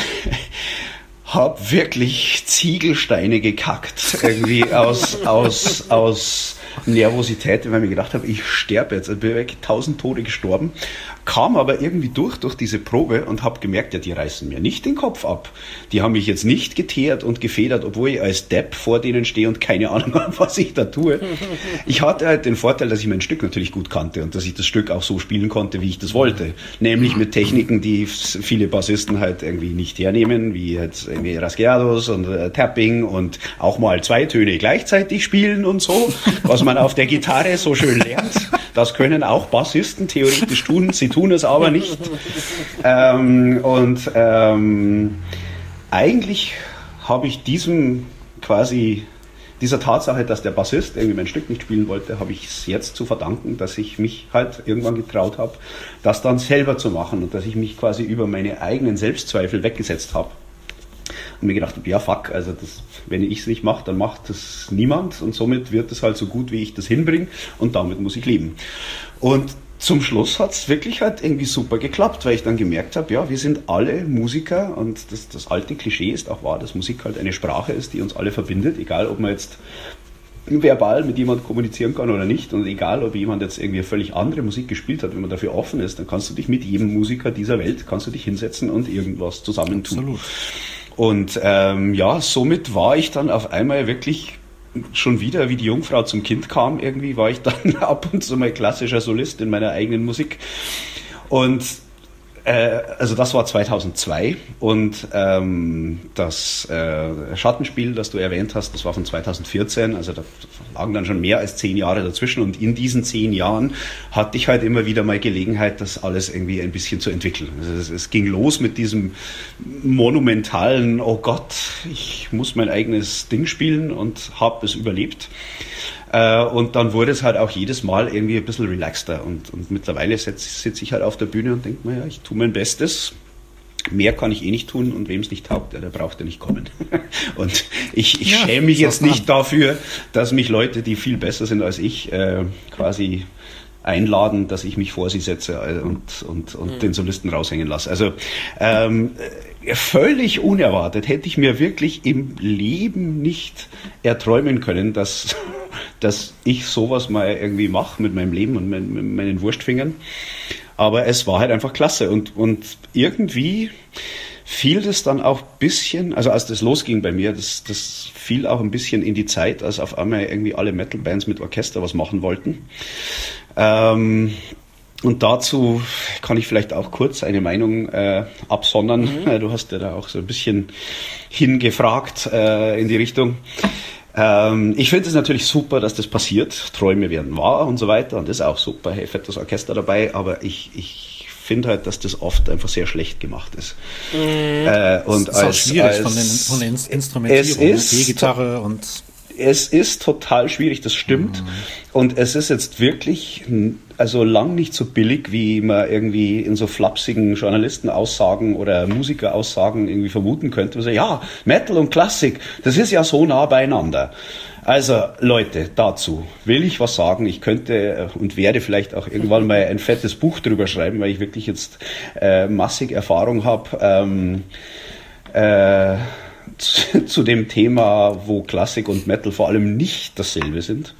wirklich Ziegelsteine gekackt, irgendwie aus Nervosität, weil ich mir gedacht habe, ich sterbe jetzt. Ich bin wirklich 1000 Tode gestorben, kam aber irgendwie durch diese Probe und habe gemerkt, ja, die reißen mir nicht den Kopf ab. Die haben mich jetzt nicht geteert und gefedert, obwohl ich als Depp vor denen stehe und keine Ahnung habe, was ich da tue. Ich hatte halt den Vorteil, dass ich mein Stück natürlich gut kannte und dass ich das Stück auch so spielen konnte, wie ich das wollte. Nämlich mit Techniken, die viele Bassisten halt irgendwie nicht hernehmen, wie jetzt irgendwie Rasgueados und Tapping und auch mal 2 Töne gleichzeitig spielen und so, was man auf der Gitarre so schön lernt. Das können auch Bassisten theoretisch tun, sie tun es aber nicht. Eigentlich habe ich dieser Tatsache, dass der Bassist irgendwie mein Stück nicht spielen wollte, habe ich es jetzt zu verdanken, dass ich mich halt irgendwann getraut habe, das dann selber zu machen und dass ich mich quasi über meine eigenen Selbstzweifel weggesetzt habe. Und mir gedacht habe, ja fuck, also wenn ich es nicht mache, dann macht das niemand und somit wird es halt so gut, wie ich das hinbringe und damit muss ich leben. Und zum Schluss hat es wirklich halt irgendwie super geklappt, weil ich dann gemerkt habe, ja, wir sind alle Musiker und das alte Klischee ist auch wahr, dass Musik halt eine Sprache ist, die uns alle verbindet, egal ob man jetzt verbal mit jemandem kommunizieren kann oder nicht und egal, ob jemand jetzt irgendwie völlig andere Musik gespielt hat, wenn man dafür offen ist, dann kannst du dich mit jedem Musiker dieser Welt, kannst du dich hinsetzen und irgendwas zusammentun. Absolut. Und somit war ich dann auf einmal wirklich schon wieder, wie die Jungfrau zum Kind kam, irgendwie war ich dann ab und zu mal klassischer Solist in meiner eigenen Musik. Und Also das war 2002 und das Schattenspiel, das du erwähnt hast, das war von 2014, also da lagen dann schon mehr als 10 Jahre dazwischen und in diesen 10 Jahren hatte ich halt immer wieder mal Gelegenheit, das alles irgendwie ein bisschen zu entwickeln. Also es ging los mit diesem monumentalen, oh Gott, ich muss mein eigenes Ding spielen und habe es überlebt. Und dann wurde es halt auch jedes Mal irgendwie ein bisschen relaxter und mittlerweile sitze ich halt auf der Bühne und denke mir, ja, ich tue mein Bestes. Mehr kann ich eh nicht tun und wem es nicht taugt, der braucht ja nicht kommen. Und ich schäme mich jetzt nicht dafür, dass mich Leute, die viel besser sind als ich, quasi einladen, dass ich mich vor sie setze und den Solisten raushängen lasse. Also völlig unerwartet hätte ich mir wirklich im Leben nicht erträumen können, dass ich sowas mal irgendwie mache mit meinem Leben und meinen Wurstfingern. Aber es war halt einfach klasse und irgendwie fiel das dann auch ein bisschen, also als das losging bei mir, das fiel auch ein bisschen in die Zeit, als auf einmal irgendwie alle Metal-Bands mit Orchester was machen wollten. Und dazu kann ich vielleicht auch kurz eine Meinung absondern. Du hast ja da auch so ein bisschen hingefragt in die Richtung. Ich finde es natürlich super, dass das passiert. Träume werden wahr und so weiter. Und das ist auch super. Hey, fettes Orchester dabei. Aber ich finde halt, dass das oft einfach sehr schlecht gemacht ist. Und das ist auch schwierig von den Instrumentierungen, E-Gitarre und... Es ist total schwierig, das stimmt. Und es ist jetzt wirklich, also lang nicht so billig, wie man irgendwie in so flapsigen Journalistenaussagen oder Musikeraussagen irgendwie vermuten könnte. Also, ja, Metal und Klassik, das ist ja so nah beieinander. Also Leute, dazu will ich was sagen. Ich könnte und werde vielleicht auch irgendwann mal ein fettes Buch drüber schreiben, weil ich wirklich jetzt massig Erfahrung habe. Zu dem Thema, wo Klassik und Metal vor allem nicht dasselbe sind.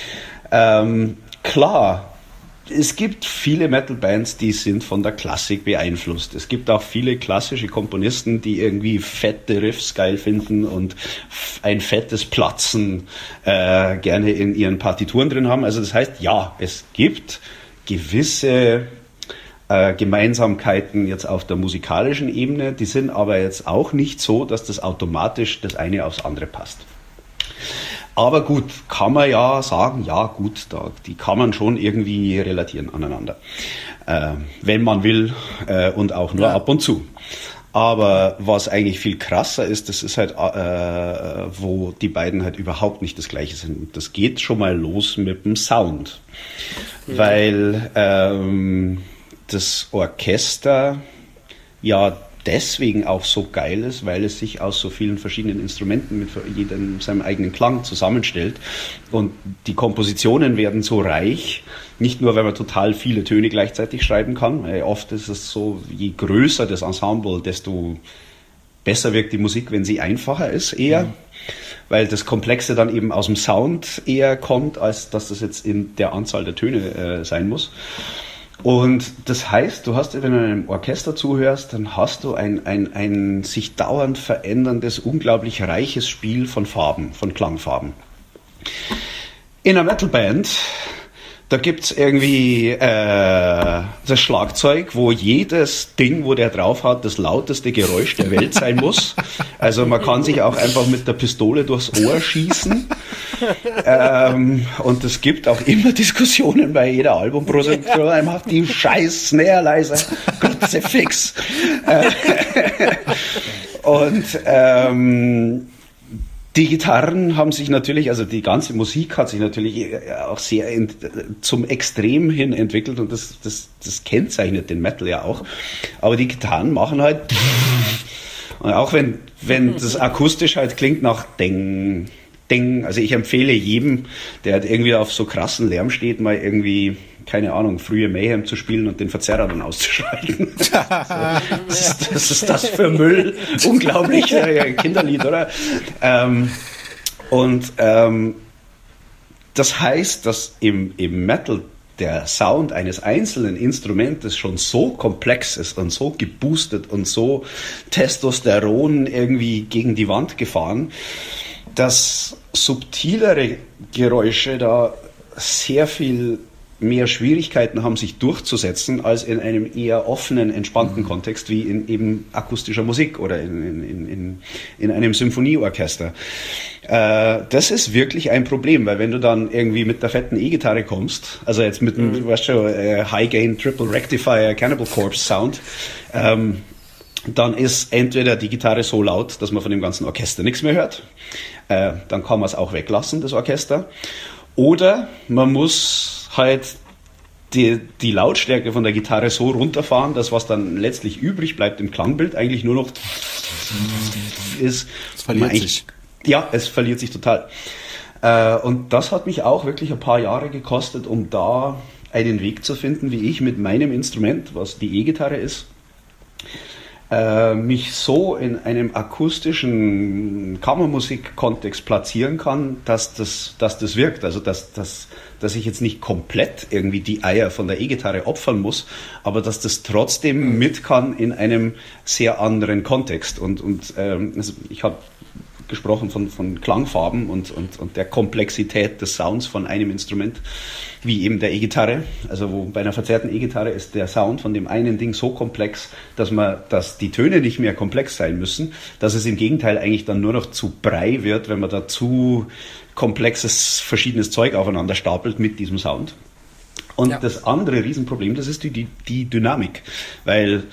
Klar, es gibt viele Metal-Bands, die sind von der Klassik beeinflusst. Es gibt auch viele klassische Komponisten, die irgendwie fette Riffs geil finden und ein fettes Platzen gerne in ihren Partituren drin haben. Also das heißt, ja, es gibt gewisse Gemeinsamkeiten jetzt auf der musikalischen Ebene, die sind aber jetzt auch nicht so, dass das automatisch das eine aufs andere passt. Aber gut, kann man ja sagen, ja gut, die kann man schon irgendwie relatieren aneinander, wenn man will und auch nur ab und zu. Aber was eigentlich viel krasser ist, das ist halt, wo die beiden halt überhaupt nicht das Gleiche sind. Das geht schon mal los mit dem Sound, weil das Orchester ja deswegen auch so geil ist, weil es sich aus so vielen verschiedenen Instrumenten mit jedem seinem eigenen Klang zusammenstellt und die Kompositionen werden so reich, nicht nur, weil man total viele Töne gleichzeitig schreiben kann, weil oft ist es so, je größer das Ensemble, desto besser wirkt die Musik, wenn sie einfacher ist eher, weil das Komplexe dann eben aus dem Sound eher kommt, als dass das jetzt in der Anzahl der Töne sein muss. Und das heißt, du hast, wenn du einem Orchester zuhörst, dann hast du ein sich dauernd veränderndes, unglaublich reiches Spiel von Farben, von Klangfarben. In einer Metalband, da gibt's irgendwie das Schlagzeug, wo jedes Ding, wo der drauf hat, das lauteste Geräusch der Welt sein muss. Also man kann sich auch einfach mit der Pistole durchs Ohr schießen. Und es gibt auch immer Diskussionen bei jeder Albumproduktion. Macht die scheiß Snare leiser. Kruzifix. Und die Gitarren haben sich natürlich, also die ganze Musik hat sich natürlich auch sehr zum Extrem hin entwickelt und das kennzeichnet den Metal ja auch. Aber die Gitarren machen halt und auch wenn das akustisch halt klingt nach Ding, Ding, also ich empfehle jedem, der halt irgendwie auf so krassen Lärm steht, mal irgendwie, keine Ahnung, frühe Mayhem zu spielen und den Verzerrer dann auszuschalten. Was ist das für Müll? Unglaublich, ein Kinderlied, oder? Das heißt, dass im Metal der Sound eines einzelnen Instrumentes schon so komplex ist und so geboostet und so Testosteron irgendwie gegen die Wand gefahren, dass subtilere Geräusche da sehr viel mehr Schwierigkeiten haben, sich durchzusetzen, als in einem eher offenen, entspannten Kontext, wie in eben akustischer Musik oder in einem Symphonieorchester. Das ist wirklich ein Problem, weil wenn du dann irgendwie mit der fetten E-Gitarre kommst, also jetzt mit einem, du weißt schon, High Gain Triple Rectifier Cannibal Corpse Sound, dann ist entweder die Gitarre so laut, dass man von dem ganzen Orchester nichts mehr hört, dann kann man es auch weglassen, das Orchester, oder man muss halt die Lautstärke von der Gitarre so runterfahren, dass was dann letztlich übrig bleibt im Klangbild eigentlich nur noch ist. Es verliert sich. Ja, es verliert sich total. Und das hat mich auch wirklich ein paar Jahre gekostet, um da einen Weg zu finden, wie ich mit meinem Instrument, was die E-Gitarre ist, mich so in einem akustischen Kammermusik-Kontext platzieren kann, dass das wirkt. Also dass ich jetzt nicht komplett irgendwie die Eier von der E-Gitarre opfern muss, aber dass das trotzdem mit kann in einem sehr anderen Kontext. Und also ich habe gesprochen von Klangfarben und der Komplexität des Sounds von einem Instrument, wie eben der E-Gitarre. Also wo bei einer verzerrten E-Gitarre ist der Sound von dem einen Ding so komplex, dass die Töne nicht mehr komplex sein müssen, dass es im Gegenteil eigentlich dann nur noch zu Brei wird, wenn man da zu komplexes, verschiedenes Zeug aufeinander stapelt mit diesem Sound. Und das andere Riesenproblem, das ist die Dynamik, weil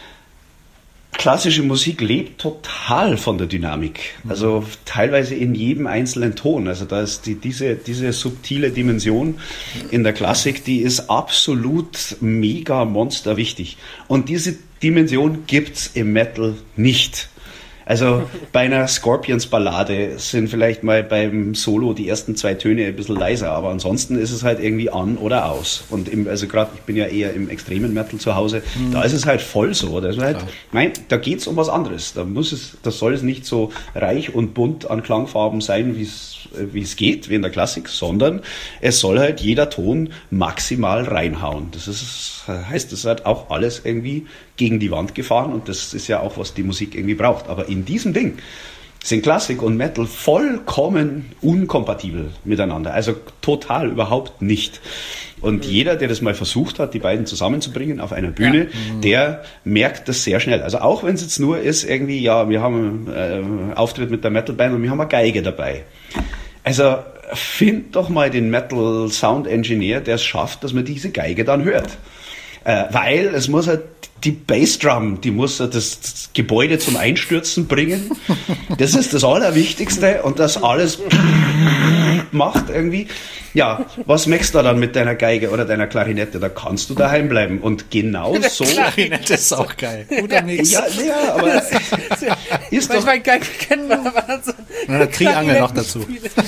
klassische Musik lebt total von der Dynamik, also teilweise in jedem einzelnen Ton. Also da ist diese subtile Dimension in der Klassik, die ist absolut mega monster wichtig. Und diese Dimension gibt's im Metal nicht. Also bei einer Scorpions-Ballade sind vielleicht mal beim Solo die ersten 2 Töne ein bisschen leiser, aber ansonsten ist es halt irgendwie an oder aus. Und also gerade, ich bin ja eher im extremen Metal zu Hause, da ist es halt voll so. Da ist halt, da geht's um was anderes. Da soll es nicht so reich und bunt an Klangfarben sein, wie es geht, wie in der Klassik, sondern es soll halt jeder Ton maximal reinhauen. Das ist halt auch alles irgendwie gegen die Wand gefahren und das ist ja auch, was die Musik irgendwie braucht. Aber in diesem Ding sind Klassik und Metal vollkommen unkompatibel miteinander. Also total überhaupt nicht. Und jeder, der das mal versucht hat, die beiden zusammenzubringen auf einer Bühne, der merkt das sehr schnell. Also auch wenn es jetzt nur ist, irgendwie, ja, wir haben einen Auftritt mit der Metalband und wir haben eine Geige dabei. Also find doch mal den Metal Sound Engineer, der es schafft, dass man diese Geige dann hört. Weil es muss halt die Bassdrum, die muss das Gebäude zum Einstürzen bringen. Das ist das Allerwichtigste und das alles macht irgendwie. Ja, was machst du dann mit deiner Geige oder deiner Klarinette? Da kannst du daheim bleiben. Und genau so. Klarinette ist auch geil. Guter Mix. Ja, aber ist doch... Geige kennen wir, aber dann so eine Triangel noch dazu.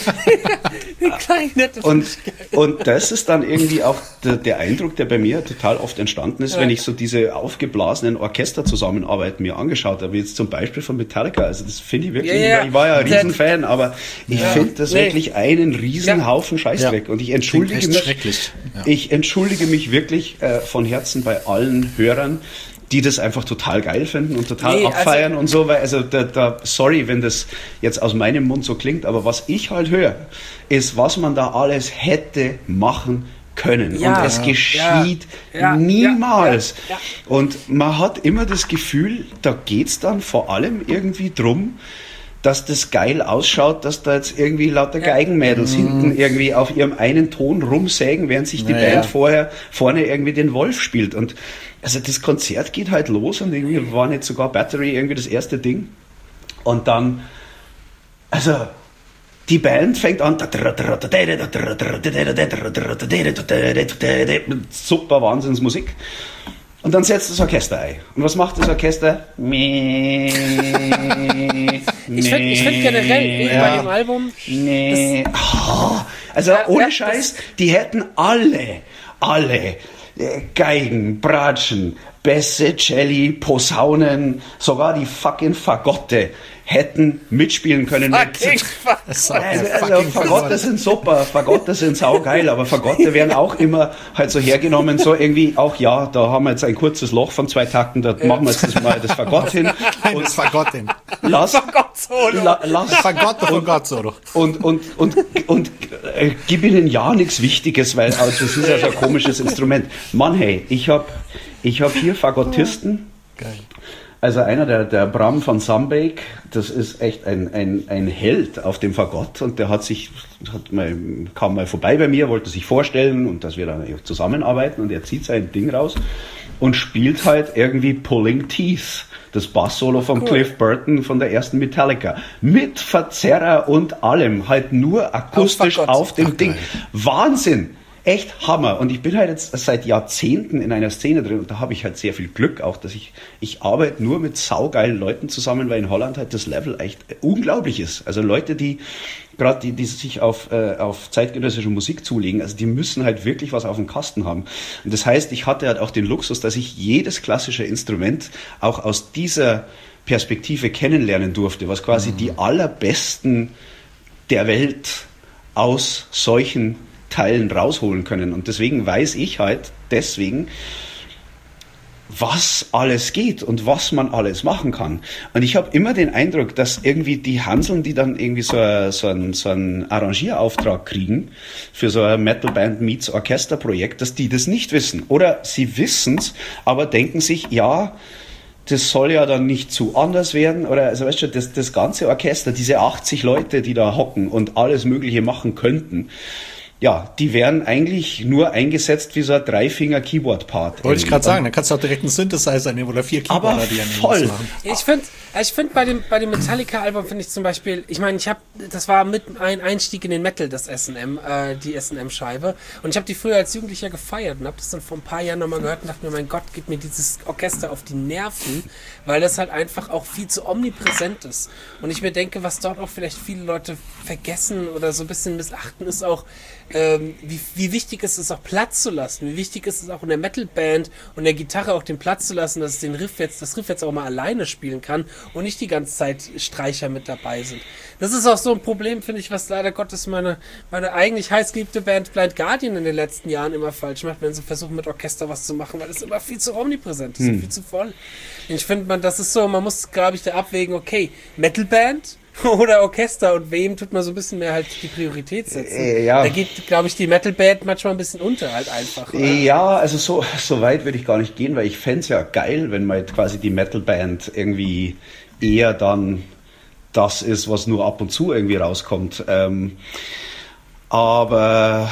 Klarinette. Und das ist dann irgendwie auch der Eindruck, der bei mir total oft entstanden ist, wenn ich so diese aufgeblasenen Orchesterzusammenarbeiten mir angeschaut habe, wie jetzt zum Beispiel von Metallica. Also das finde ich wirklich, ich war ja ein Riesenfan, aber ich finde das wirklich einen Riesenhaufen Scheißdreck. Und ich entschuldige mich wirklich von Herzen bei allen Hörern, die das einfach total geil finden und total abfeiern und so, weil sorry, wenn das jetzt aus meinem Mund so klingt, aber was ich halt höre, ist, was man da alles hätte machen können. Und es geschieht niemals. Und man hat immer das Gefühl, da geht's dann vor allem irgendwie drum, dass das geil ausschaut, dass da jetzt irgendwie lauter Geigenmädels hinten irgendwie auf ihrem einen Ton rumsägen, während sich die Band vorne irgendwie den Wolf spielt. Und also das Konzert geht halt los und irgendwie war nicht sogar Battery irgendwie das erste Ding. Und dann, also die Band fängt an, super Wahnsinnsmusik. Und dann setzt das Orchester ein. Und was macht das Orchester? Ich find generell bei dem Album... Also ohne Scheiß, die hätten alle Geigen, Bratschen, Bässe, Celli, Posaunen, sogar die fucking Fagotte hätten mitspielen können. Fagotte sind super, Fagotte sind saugeil, aber Fagotte werden auch immer halt so hergenommen, so irgendwie auch, ja, da haben wir jetzt ein kurzes Loch von 2 Takten, da machen wir jetzt mal das Fagott hin. Und das Fagott hin. Und gib ihnen ja nichts Wichtiges, weil also, das ist ja so ein komisches Instrument. Mann, hey, ich hab hier Fagottisten. Geil. Also einer, der Bram von Sambake, das ist echt ein Held auf dem Fagott und der kam mal vorbei bei mir, wollte sich vorstellen und dass wir dann zusammenarbeiten und er zieht sein Ding raus und spielt halt irgendwie Pulling Teeth, das Bass-Solo von Cliff Burton von der ersten Metallica. Mit Verzerrer und allem, halt nur akustisch auf dem Ding. Wahnsinn! Echt Hammer. Und ich bin halt jetzt seit Jahrzehnten in einer Szene drin und da habe ich halt sehr viel Glück auch, dass ich arbeite nur mit saugeilen Leuten zusammen, weil in Holland halt das Level echt unglaublich ist. Also Leute, die sich auf zeitgenössische Musik zulegen, also die müssen halt wirklich was auf dem Kasten haben. Und das heißt, ich hatte halt auch den Luxus, dass ich jedes klassische Instrument auch aus dieser Perspektive kennenlernen durfte, was quasi die allerbesten der Welt aus solchen Teilen rausholen können. Und deswegen weiß ich halt was alles geht und was man alles machen kann. Und ich habe immer den Eindruck, dass irgendwie die Hanseln, die dann irgendwie so einen Arrangierauftrag kriegen für so ein Metal-Band meets Orchester-Projekt, dass die das nicht wissen. Oder sie wissen's, aber denken sich, ja, das soll ja dann nicht zu anders werden. Oder, also weißt du, das ganze Orchester, diese 80 Leute, die da hocken und alles Mögliche machen könnten, ja, die werden eigentlich nur eingesetzt wie so ein 3-Finger-Keyboard-Part. Wollte ich gerade sagen, dann kannst du auch direkt einen Synthesizer nehmen oder 4 Keyboarder, aber die an voll machen. Ich finde bei dem Metallica-Album finde ich zum Beispiel, ich meine, das war mit ein Einstieg in den Metal, das S&M, die S&M-Scheibe. Und ich habe die früher als Jugendlicher gefeiert und habe das dann vor ein paar Jahren nochmal gehört und dachte mir, mein Gott, geht mir dieses Orchester auf die Nerven, weil das halt einfach auch viel zu omnipräsent ist. Und ich mir denke, was dort auch vielleicht viele Leute vergessen oder so ein bisschen missachten, ist auch, wie wichtig ist es auch Platz zu lassen, wie wichtig ist es auch in der Metalband und der Gitarre auch den Platz zu lassen, dass es das Riff jetzt auch mal alleine spielen kann und nicht die ganze Zeit Streicher mit dabei sind. Das ist auch so ein Problem, finde ich, was leider Gottes meine eigentlich heißgeliebte Band Blind Guardian in den letzten Jahren immer falsch macht, wenn sie versuchen mit Orchester was zu machen, weil es immer viel zu omnipräsent ist und viel zu voll. Und ich finde, das ist so, man muss, glaube ich, da abwägen, okay, Metalband oder Orchester und wem tut man so ein bisschen mehr halt die Priorität setzen. Ja. Da geht, glaube ich, die Metalband manchmal ein bisschen unter halt einfach. Oder? Ja, also so weit würde ich gar nicht gehen, weil ich fände es ja geil, wenn man quasi die Metalband irgendwie eher dann das ist, was nur ab und zu irgendwie rauskommt. Aber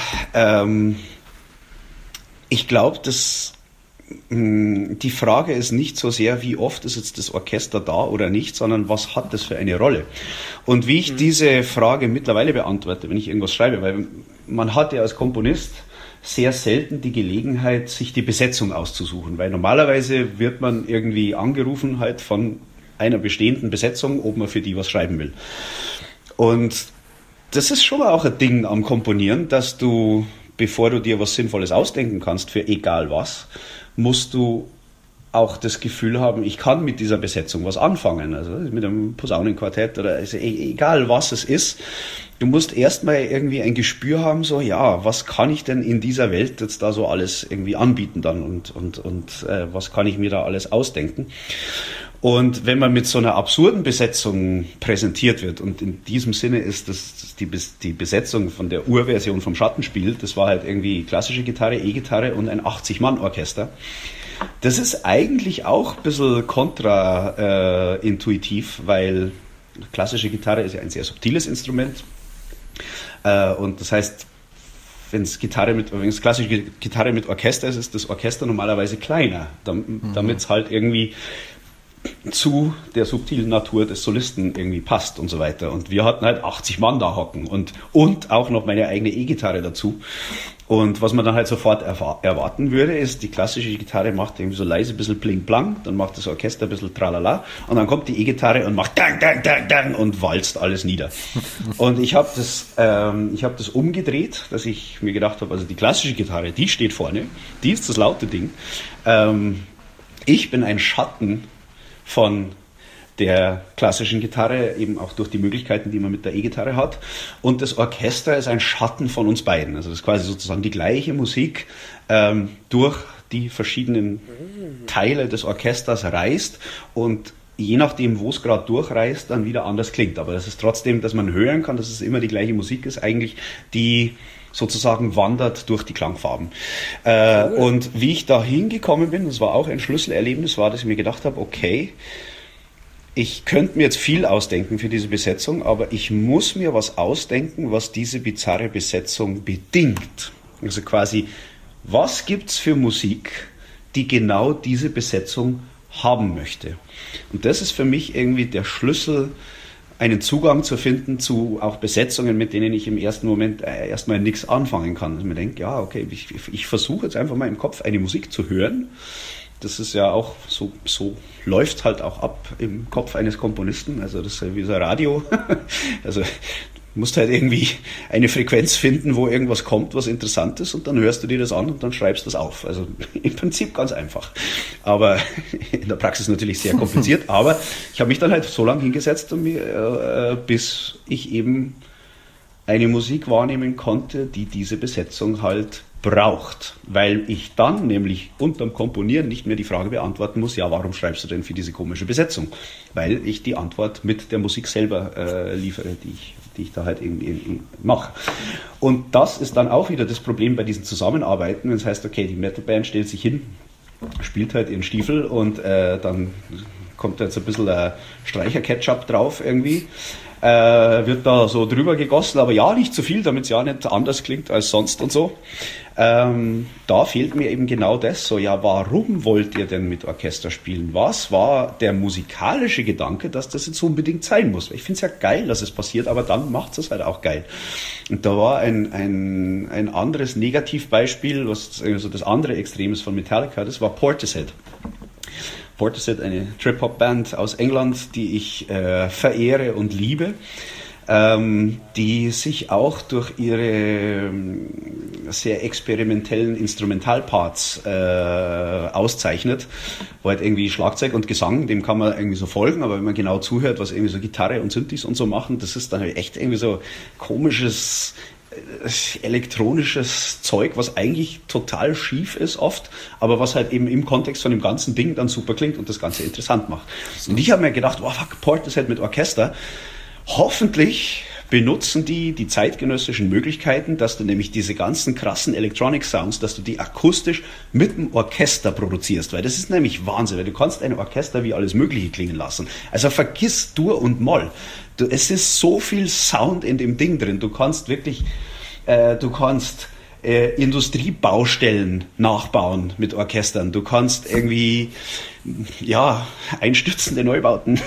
ich glaube, dass die Frage ist nicht so sehr, wie oft ist jetzt das Orchester da oder nicht, sondern was hat das für eine Rolle? Und wie ich diese Frage mittlerweile beantworte, wenn ich irgendwas schreibe, weil man hat ja als Komponist sehr selten die Gelegenheit, sich die Besetzung auszusuchen, weil normalerweise wird man irgendwie angerufen halt von einer bestehenden Besetzung, ob man für die was schreiben will. Und das ist schon auch ein Ding am Komponieren, dass du, bevor du dir was Sinnvolles ausdenken kannst, für egal was, musst du auch das Gefühl haben, ich kann mit dieser Besetzung was anfangen. Also mit einem Posaunenquartett oder also egal was es ist. Du musst erstmal irgendwie ein Gespür haben, so ja, was kann ich denn in dieser Welt jetzt da so alles irgendwie anbieten dann und was kann ich mir da alles ausdenken. Und wenn man mit so einer absurden Besetzung präsentiert wird, und in diesem Sinne ist das die Besetzung von der Urversion vom Schattenspiel, das war halt irgendwie klassische Gitarre, E-Gitarre und ein 80-Mann-Orchester. Das ist eigentlich auch ein bisschen kontraintuitiv, weil klassische Gitarre ist ja ein sehr subtiles Instrument. Und das heißt, wenn es klassische Gitarre mit Orchester ist, ist das Orchester normalerweise kleiner, damit es halt irgendwie zu der subtilen Natur des Solisten irgendwie passt und so weiter. Und wir hatten halt 80 Mann da hocken und auch noch meine eigene E-Gitarre dazu. Und was man dann halt sofort erwarten würde, ist, die klassische Gitarre macht irgendwie so leise ein bisschen Pling-Plang, dann macht das Orchester ein bisschen Tralala und dann kommt die E-Gitarre und macht Dang, Dang, Dang, Dang und walzt alles nieder. Und ich habe das umgedreht, dass ich mir gedacht habe, also die klassische Gitarre, die steht vorne, die ist das laute Ding. Ich bin ein Schatten von der klassischen Gitarre, eben auch durch die Möglichkeiten, die man mit der E-Gitarre hat. Und das Orchester ist ein Schatten von uns beiden. Also das ist quasi sozusagen die gleiche Musik durch die verschiedenen Teile des Orchesters reist und je nachdem, wo es gerade durchreist, dann wieder anders klingt. Aber das ist trotzdem, dass man hören kann, dass es immer die gleiche Musik ist, eigentlich die sozusagen wandert durch die Klangfarben. Cool. Und wie ich da hingekommen bin, das war auch ein Schlüsselerlebnis, war, dass ich mir gedacht habe, okay, ich könnte mir jetzt viel ausdenken für diese Besetzung, aber ich muss mir was ausdenken, was diese bizarre Besetzung bedingt. Also quasi, was gibt's für Musik, die genau diese Besetzung haben möchte? Und das ist für mich irgendwie der Schlüssel, einen Zugang zu finden zu auch Besetzungen, mit denen ich im ersten Moment erstmal nichts anfangen kann. Dass ich mir denke, ja, okay, ich versuche jetzt einfach mal im Kopf eine Musik zu hören. Das ist ja auch so läuft halt auch ab im Kopf eines Komponisten. Also das ist ja wie so ein Radio. Also du musst halt irgendwie eine Frequenz finden, wo irgendwas kommt, was interessant ist, und dann hörst du dir das an und dann schreibst du das auf. Also im Prinzip ganz einfach. Aber in der Praxis natürlich sehr kompliziert. Aber ich habe mich dann halt so lange hingesetzt, bis ich eben eine Musik wahrnehmen konnte, die diese Besetzung halt braucht, weil ich dann nämlich unterm Komponieren nicht mehr die Frage beantworten muss, ja, warum schreibst du denn für diese komische Besetzung? Weil ich die Antwort mit der Musik selber liefere, die ich da halt irgendwie mache. Und das ist dann auch wieder das Problem bei diesen Zusammenarbeiten, wenn es heißt, okay, die Metalband stellt sich hin, spielt halt ihren Stiefel und dann kommt jetzt ein bisschen Streicher-Ketchup drauf irgendwie. Wird da so drüber gegossen, aber ja, nicht zu viel, damit es ja nicht anders klingt als sonst und so. Da fehlt mir eben genau das, so, ja, warum wollt ihr denn mit Orchester spielen? Was war der musikalische Gedanke, dass das jetzt unbedingt sein muss? Ich finde es ja geil, dass es passiert, aber dann macht es halt auch geil. Und da war ein anderes Negativbeispiel, was also das andere Extrem ist von Metallica, das war Portishead. Portishead, eine Trip-Hop-Band aus England, die ich verehre und liebe, die sich auch durch ihre sehr experimentellen Instrumentalparts auszeichnet, wo halt irgendwie Schlagzeug und Gesang, dem kann man irgendwie so folgen, aber wenn man genau zuhört, was irgendwie so Gitarre und Synthes und so machen, das ist dann halt echt irgendwie so komisches elektronisches Zeug, was eigentlich total schief ist oft, aber was halt eben im Kontext von dem ganzen Ding dann super klingt und das Ganze interessant macht. Und ich habe mir gedacht, wow, fuck, Portishead mit Orchester, hoffentlich benutzen die zeitgenössischen Möglichkeiten, dass du nämlich diese ganzen krassen Electronic Sounds, dass du die akustisch mit dem Orchester produzierst, weil das ist nämlich Wahnsinn, weil du kannst ein Orchester wie alles Mögliche klingen lassen. Also vergiss Dur und Moll. Es ist so viel Sound in dem Ding drin. Du kannst wirklich, Industriebaustellen nachbauen mit Orchestern. Du kannst irgendwie, ja, einstürzende Neubauten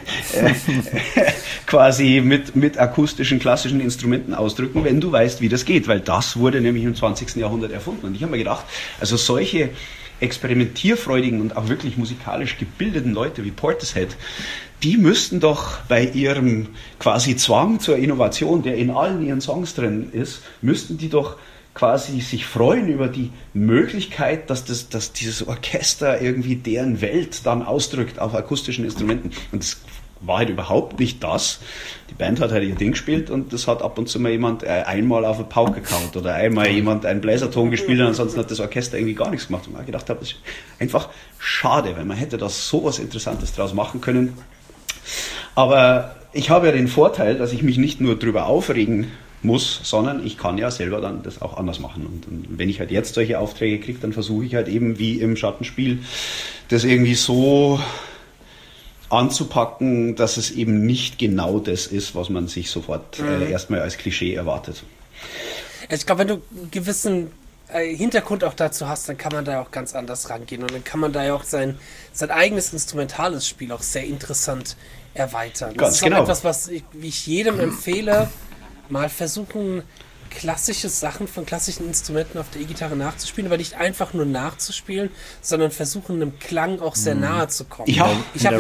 quasi mit akustischen, klassischen Instrumenten ausdrücken, wenn du weißt, wie das geht, weil das wurde nämlich im 20. Jahrhundert erfunden. Und ich habe mir gedacht, also solche experimentierfreudigen und auch wirklich musikalisch gebildeten Leute wie Portishead, die müssten doch bei ihrem quasi Zwang zur Innovation, der in allen ihren Songs drin ist, müssten die doch quasi sich freuen über die Möglichkeit, dass dieses Orchester irgendwie deren Welt dann ausdrückt auf akustischen Instrumenten. Und das war halt überhaupt nicht das. Die Band hat halt ihr Ding gespielt und das hat ab und zu mal jemand einmal auf eine Pauke gehauen oder einmal jemand einen Bläserton gespielt und ansonsten hat das Orchester irgendwie gar nichts gemacht. Und man hat gedacht, das ist einfach schade, weil man hätte da so was Interessantes draus machen können. Aber ich habe ja den Vorteil, dass ich mich nicht nur drüber aufregen muss, sondern ich kann ja selber dann das auch anders machen. Und wenn ich halt jetzt solche Aufträge kriege, dann versuche ich halt eben wie im Schattenspiel das irgendwie so anzupacken, dass es eben nicht genau das ist, was man sich sofort erstmal als Klischee erwartet. Ich glaube, wenn du einen gewissen Hintergrund auch dazu hast, dann kann man da auch ganz anders rangehen und dann kann man da ja auch sein eigenes instrumentales Spiel auch sehr interessant erweitern. Das ganz ist genau etwas, wie ich jedem empfehle, mal versuchen, klassische Sachen von klassischen Instrumenten auf der E-Gitarre nachzuspielen, aber nicht einfach nur nachzuspielen, sondern versuchen, einem Klang auch sehr nahe zu kommen. Ich habe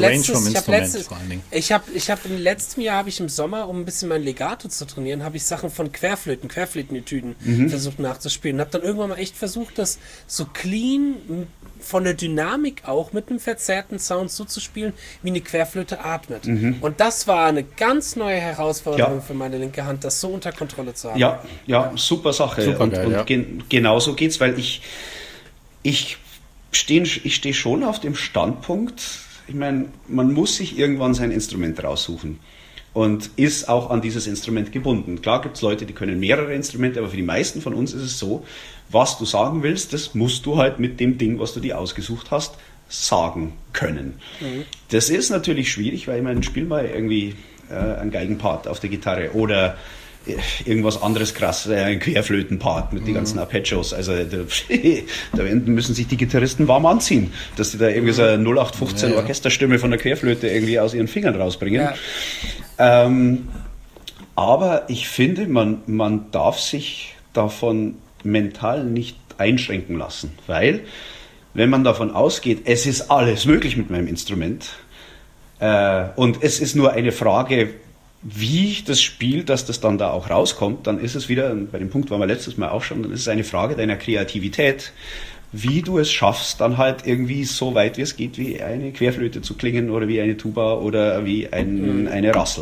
im letzten Jahr habe ich im Sommer, um ein bisschen mein Legato zu trainieren, habe ich Sachen von Querflötenetüden versucht nachzuspielen und habe dann irgendwann mal echt versucht, das so clean von der Dynamik auch mit einem verzerrten Sound so zu spielen, wie eine Querflöte atmet. Und das war eine ganz neue Herausforderung für meine linke Hand, das so unter Kontrolle zu haben. Ja, super Sache. Super geil, und genauso geht's, weil ich stehe schon auf dem Standpunkt, ich meine, man muss sich irgendwann sein Instrument raussuchen und ist auch an dieses Instrument gebunden. Klar gibt es Leute, die können mehrere Instrumente, aber für die meisten von uns ist es so, was du sagen willst, das musst du halt mit dem Ding, was du dir ausgesucht hast, sagen können. Das ist natürlich schwierig, weil ich meine, spiel mal irgendwie einen Geigenpart auf der Gitarre oder irgendwas anderes krass, ein Querflötenpart mit den ganzen Arpeggios. Also da müssen sich die Gitarristen warm anziehen, dass die da irgendwie so eine 0815 Orchesterstimme von der Querflöte irgendwie aus ihren Fingern rausbringen. Ja. Aber ich finde, man darf sich davon mental nicht einschränken lassen, weil wenn man davon ausgeht, es ist alles möglich mit meinem Instrument und es ist nur eine Frage, wie ich das Spiel, dass das dann da auch rauskommt, dann ist es wieder, bei dem Punkt waren wir letztes Mal auch schon, dann ist es eine Frage deiner Kreativität, wie du es schaffst, dann halt irgendwie so weit wie es geht, wie eine Querflöte zu klingen oder wie eine Tuba oder wie eine Rassel.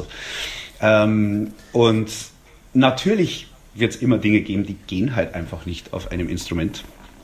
Und natürlich wird es immer Dinge geben, die gehen halt einfach nicht auf einem Instrument.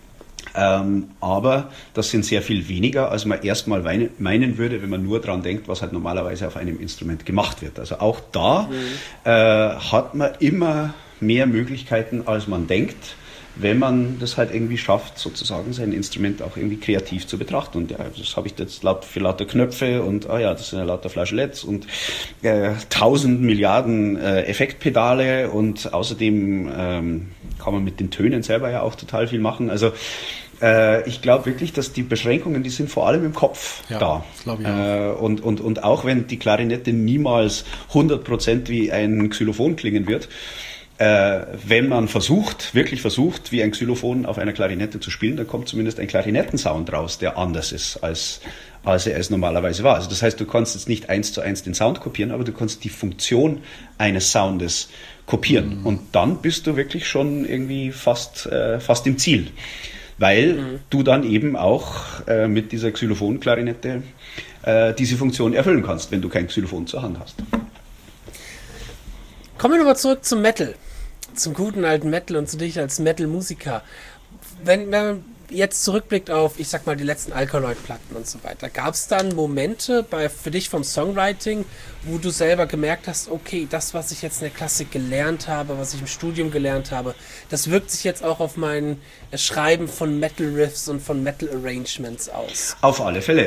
Aber das sind sehr viel weniger, als man erstmal meinen würde, wenn man nur dran denkt, was halt normalerweise auf einem Instrument gemacht wird. Also auch da hat man immer mehr Möglichkeiten, als man denkt, wenn man das halt irgendwie schafft, sozusagen sein Instrument auch irgendwie kreativ zu betrachten. Und ja, das habe ich jetzt für lauter Knöpfe und das sind ja lauter Flageoletts und 1000 Milliarden Effektpedale und außerdem kann man mit den Tönen selber ja auch total viel machen. Also ich glaube wirklich, dass die Beschränkungen, die sind vor allem im Kopf da. Das glaube ich auch. Und auch wenn die Klarinette niemals 100% wie ein Xylophon klingen wird, wenn man wirklich versucht, wie ein Xylophon auf einer Klarinette zu spielen, dann kommt zumindest ein Klarinettensound raus, der anders ist, als er es normalerweise war. Also das heißt, du kannst jetzt nicht 1:1 den Sound kopieren, aber du kannst die Funktion eines Soundes kopieren. Und dann bist du wirklich schon irgendwie fast im Ziel. Weil du dann eben auch mit dieser Xylophon-Klarinette diese Funktion erfüllen kannst, wenn du kein Xylophon zur Hand hast. Kommen wir nochmal zurück zum Metal. Zum guten alten Metal und zu dich als Metal-Musiker. Wenn man jetzt zurückblickt auf, ich sag mal, die letzten Alkaloid-Platten und so weiter, gab es dann Momente für dich vom Songwriting, wo du selber gemerkt hast, okay, das, was ich jetzt in der Klassik gelernt habe, was ich im Studium gelernt habe, das wirkt sich jetzt auch auf mein Schreiben von Metal-Riffs und von Metal-Arrangements aus? Auf alle Fälle,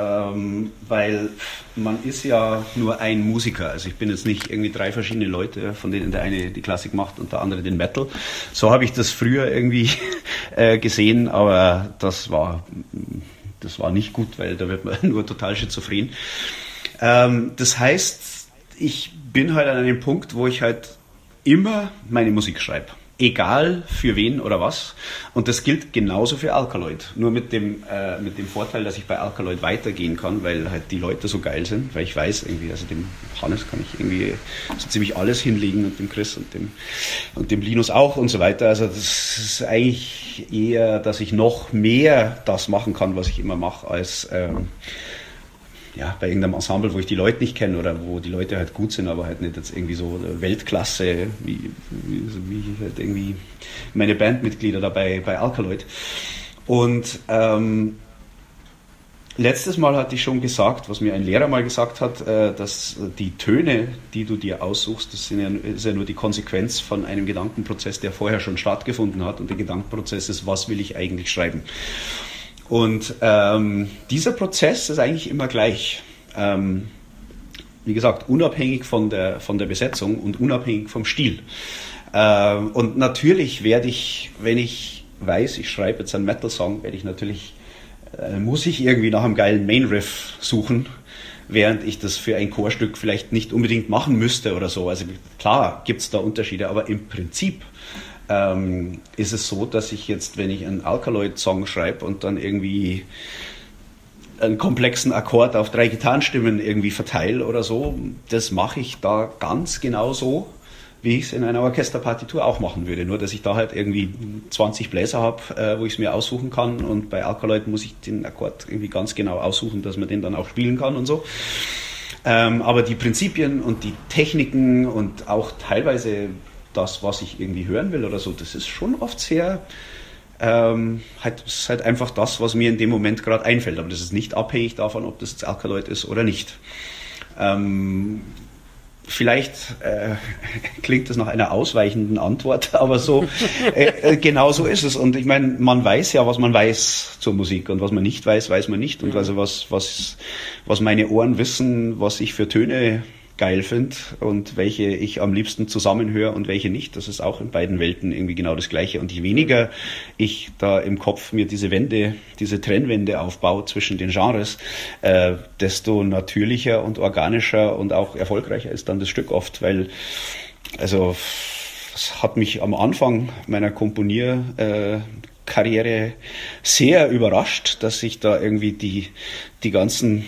weil man ist ja nur ein Musiker. Also ich bin jetzt nicht irgendwie 3 verschiedene Leute, von denen der eine die Klassik macht und der andere den Metal. So habe ich das früher irgendwie gesehen, aber das war nicht gut, weil da wird man nur total schizophren. Das heißt, ich bin halt an einem Punkt, wo ich halt immer meine Musik schreibe. Egal für wen oder was. Und das gilt genauso für Alkaloid. Nur mit dem Vorteil, dass ich bei Alkaloid weitergehen kann, weil halt die Leute so geil sind, weil ich weiß irgendwie, also dem Hannes kann ich irgendwie so ziemlich alles hinlegen und dem Chris und dem Linus auch und so weiter. Also das ist eigentlich eher, dass ich noch mehr das machen kann, was ich immer mache, als bei irgendeinem Ensemble, wo ich die Leute nicht kenne oder wo die Leute halt gut sind, aber halt nicht jetzt irgendwie so Weltklasse, wie halt irgendwie meine Bandmitglieder dabei bei Alkaloid. Und letztes Mal hatte ich schon gesagt, was mir ein Lehrer mal gesagt hat, dass die Töne, die du dir aussuchst, ist ja nur die Konsequenz von einem Gedankenprozess, der vorher schon stattgefunden hat. Und der Gedankenprozess ist, was will ich eigentlich schreiben? Und dieser Prozess ist eigentlich immer gleich. Wie gesagt, unabhängig von der Besetzung und unabhängig vom Stil. Und natürlich werde ich, wenn ich weiß, ich schreibe jetzt einen Metal-Song, muss ich irgendwie nach einem geilen Main-Riff suchen, während ich das für ein Chorstück vielleicht nicht unbedingt machen müsste oder so. Also klar gibt es da Unterschiede, aber im Prinzip ist es so, dass ich jetzt, wenn ich einen Alkaloid-Song schreibe und dann irgendwie einen komplexen Akkord auf 3 Gitarrenstimmen irgendwie verteile oder so, das mache ich da ganz genau so, wie ich es in einer Orchesterpartitur auch machen würde. Nur, dass ich da halt irgendwie 20 Bläser habe, wo ich es mir aussuchen kann, und bei Alkaloid muss ich den Akkord irgendwie ganz genau aussuchen, dass man den dann auch spielen kann und so. Aber die Prinzipien und die Techniken und auch teilweise das, was ich irgendwie hören will oder so, das ist schon oft sehr, ist halt einfach das, was mir in dem Moment gerade einfällt. Aber das ist nicht abhängig davon, ob das jetzt Alkaloid ist oder nicht. Vielleicht klingt das nach einer ausweichenden Antwort, aber so genau so ist es. Und ich meine, man weiß ja, was man weiß zur Musik, und was man nicht weiß, weiß man nicht. Und also was meine Ohren wissen, was ich für Töne geil finde und welche ich am liebsten zusammenhöre und welche nicht, das ist auch in beiden Welten irgendwie genau das Gleiche. Und je weniger ich da im Kopf mir diese Trennwände aufbaue zwischen den Genres, desto natürlicher und organischer und auch erfolgreicher ist dann das Stück oft, weil, also, es hat mich am Anfang meiner Komponierkarriere sehr überrascht, dass ich da irgendwie die ganzen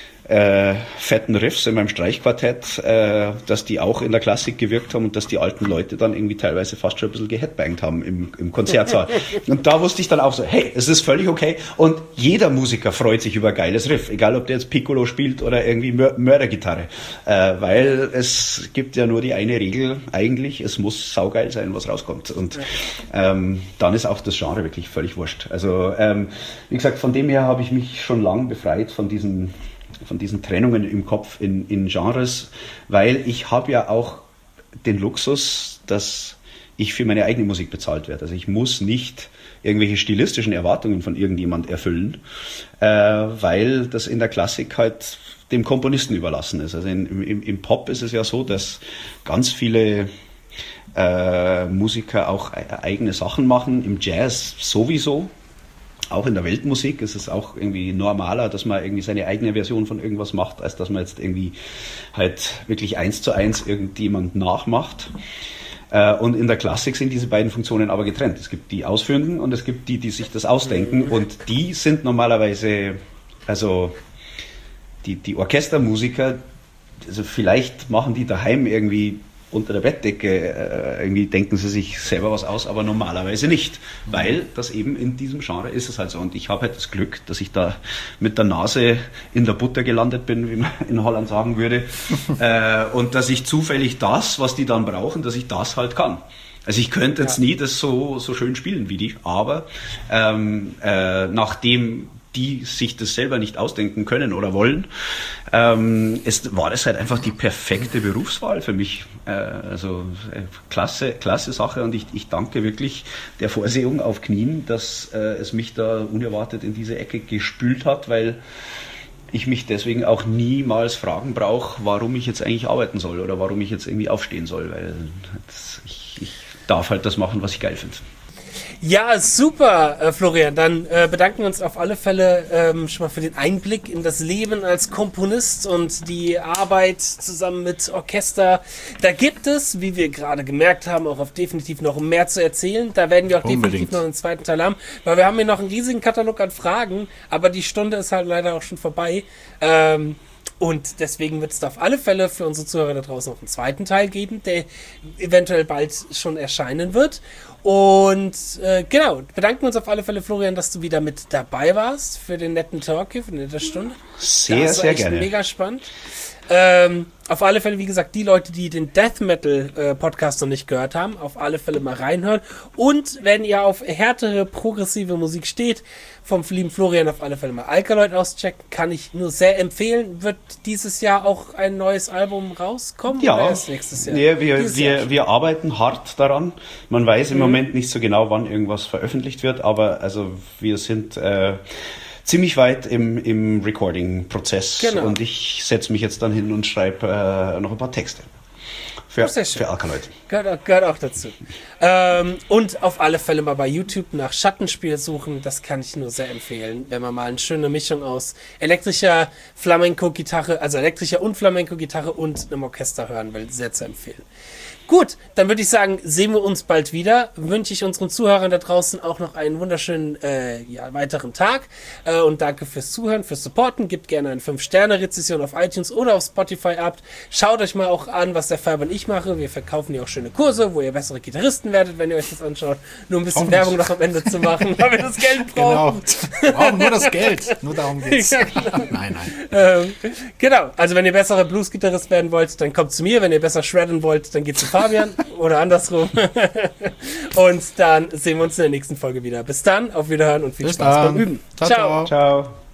fetten Riffs in meinem Streichquartett, dass die auch in der Klassik gewirkt haben und dass die alten Leute dann irgendwie teilweise fast schon ein bisschen geheadbangt haben im Konzertsaal. Und da wusste ich dann auch so, hey, es ist völlig okay, und jeder Musiker freut sich über ein geiles Riff, egal ob der jetzt Piccolo spielt oder irgendwie Mördergitarre, weil es gibt ja nur die eine Regel eigentlich, es muss saugeil sein, was rauskommt, und dann ist auch das Genre wirklich völlig wurscht. Also wie gesagt, von dem her habe ich mich schon lang befreit von diesen Trennungen im Kopf in Genres, weil ich habe ja auch den Luxus, dass ich für meine eigene Musik bezahlt werde. Also ich muss nicht irgendwelche stilistischen Erwartungen von irgendjemand erfüllen, weil das in der Klassik halt dem Komponisten überlassen ist. Also im Pop ist es ja so, dass ganz viele Musiker auch eigene Sachen machen, im Jazz sowieso. Auch in der Weltmusik ist es auch irgendwie normaler, dass man irgendwie seine eigene Version von irgendwas macht, als dass man jetzt irgendwie halt wirklich 1:1 irgendjemand nachmacht. Und in der Klassik sind diese beiden Funktionen aber getrennt. Es gibt die Ausführenden und es gibt die sich das ausdenken, und die sind normalerweise, also die Orchestermusiker, also vielleicht machen die daheim irgendwie unter der Bettdecke, irgendwie denken sie sich selber was aus, aber normalerweise nicht, weil das eben in diesem Genre ist es halt so. Und ich habe halt das Glück, dass ich da mit der Nase in der Butter gelandet bin, wie man in Holland sagen würde, und dass ich zufällig das, was die dann brauchen, dass ich das halt kann. Also ich könnte jetzt nie das so schön spielen wie die, aber nachdem die sich das selber nicht ausdenken können oder wollen, war das halt einfach die perfekte Berufswahl für mich. Also klasse Sache, und ich danke wirklich der Vorsehung auf Knien, dass es mich da unerwartet in diese Ecke gespült hat, weil ich mich deswegen auch niemals fragen brauche, warum ich jetzt eigentlich arbeiten soll oder warum ich jetzt irgendwie aufstehen soll, weil ich darf halt das machen, was ich geil finde. Ja, super, Florian. Dann bedanken wir uns auf alle Fälle schon mal für den Einblick in das Leben als Komponist und die Arbeit zusammen mit Orchester. Da gibt es, wie wir gerade gemerkt haben, auch definitiv noch mehr zu erzählen. Da werden wir auch definitiv noch einen zweiten Teil haben, weil wir haben hier noch einen riesigen Katalog an Fragen, aber die Stunde ist halt leider auch schon vorbei. Und deswegen wird es da auf alle Fälle für unsere Zuhörer da draußen noch einen zweiten Teil geben, der eventuell bald schon erscheinen wird. Und genau, bedanken uns auf alle Fälle, Florian, dass du wieder mit dabei warst für den netten Talk hier, für eine nette Stunde. Sehr gerne. Mega spannend. Auf alle Fälle, wie gesagt, die Leute, die den Death Metal Podcast noch nicht gehört haben, auf alle Fälle mal reinhören. Und wenn ihr auf härtere, progressive Musik steht, vom lieben Florian auf alle Fälle mal Alkaloid auschecken. Kann ich nur sehr empfehlen. Wird dieses Jahr auch ein neues Album rauskommen? Ja, oder erst nächstes Jahr? Nee, wir arbeiten hart daran. Man weiß im Moment nicht so genau, wann irgendwas veröffentlicht wird, aber also wir sind ziemlich weit im Recording-Prozess. Genau. Und ich setze mich jetzt dann hin und schreibe noch ein paar Texte Für Erkerleute. Gehört auch dazu. Und auf alle Fälle mal bei YouTube nach Schattenspiel suchen. Das kann ich nur sehr empfehlen, wenn man mal eine schöne Mischung aus elektrischer Flamenco-Gitarre, also elektrischer und Flamenco-Gitarre und einem Orchester hören will. Sehr zu empfehlen. Gut, dann würde ich sagen, sehen wir uns bald wieder. Wünsche ich unseren Zuhörern da draußen auch noch einen wunderschönen weiteren Tag. Und danke fürs Zuhören, fürs Supporten. Gebt gerne eine 5-Sterne-Rezession auf iTunes oder auf Spotify ab. Schaut euch mal auch an, was der Färber und ich mache. Wir verkaufen ja auch schöne Kurse, wo ihr bessere Gitarristen werdet, wenn ihr euch das anschaut. Nur ein bisschen Werbung noch am Ende zu machen, weil wir das Geld brauchen. Genau, wir brauchen nur das Geld. Nur darum geht's. Ja, genau. Nein. Genau, also wenn ihr besserer Blues-Gitarrist werden wollt, dann kommt zu mir. Wenn ihr besser shredden wollt, dann geht zu Fabian oder andersrum. Und dann sehen wir uns in der nächsten Folge wieder. Bis dann, auf Wiederhören und viel Spaß beim Üben. Ciao.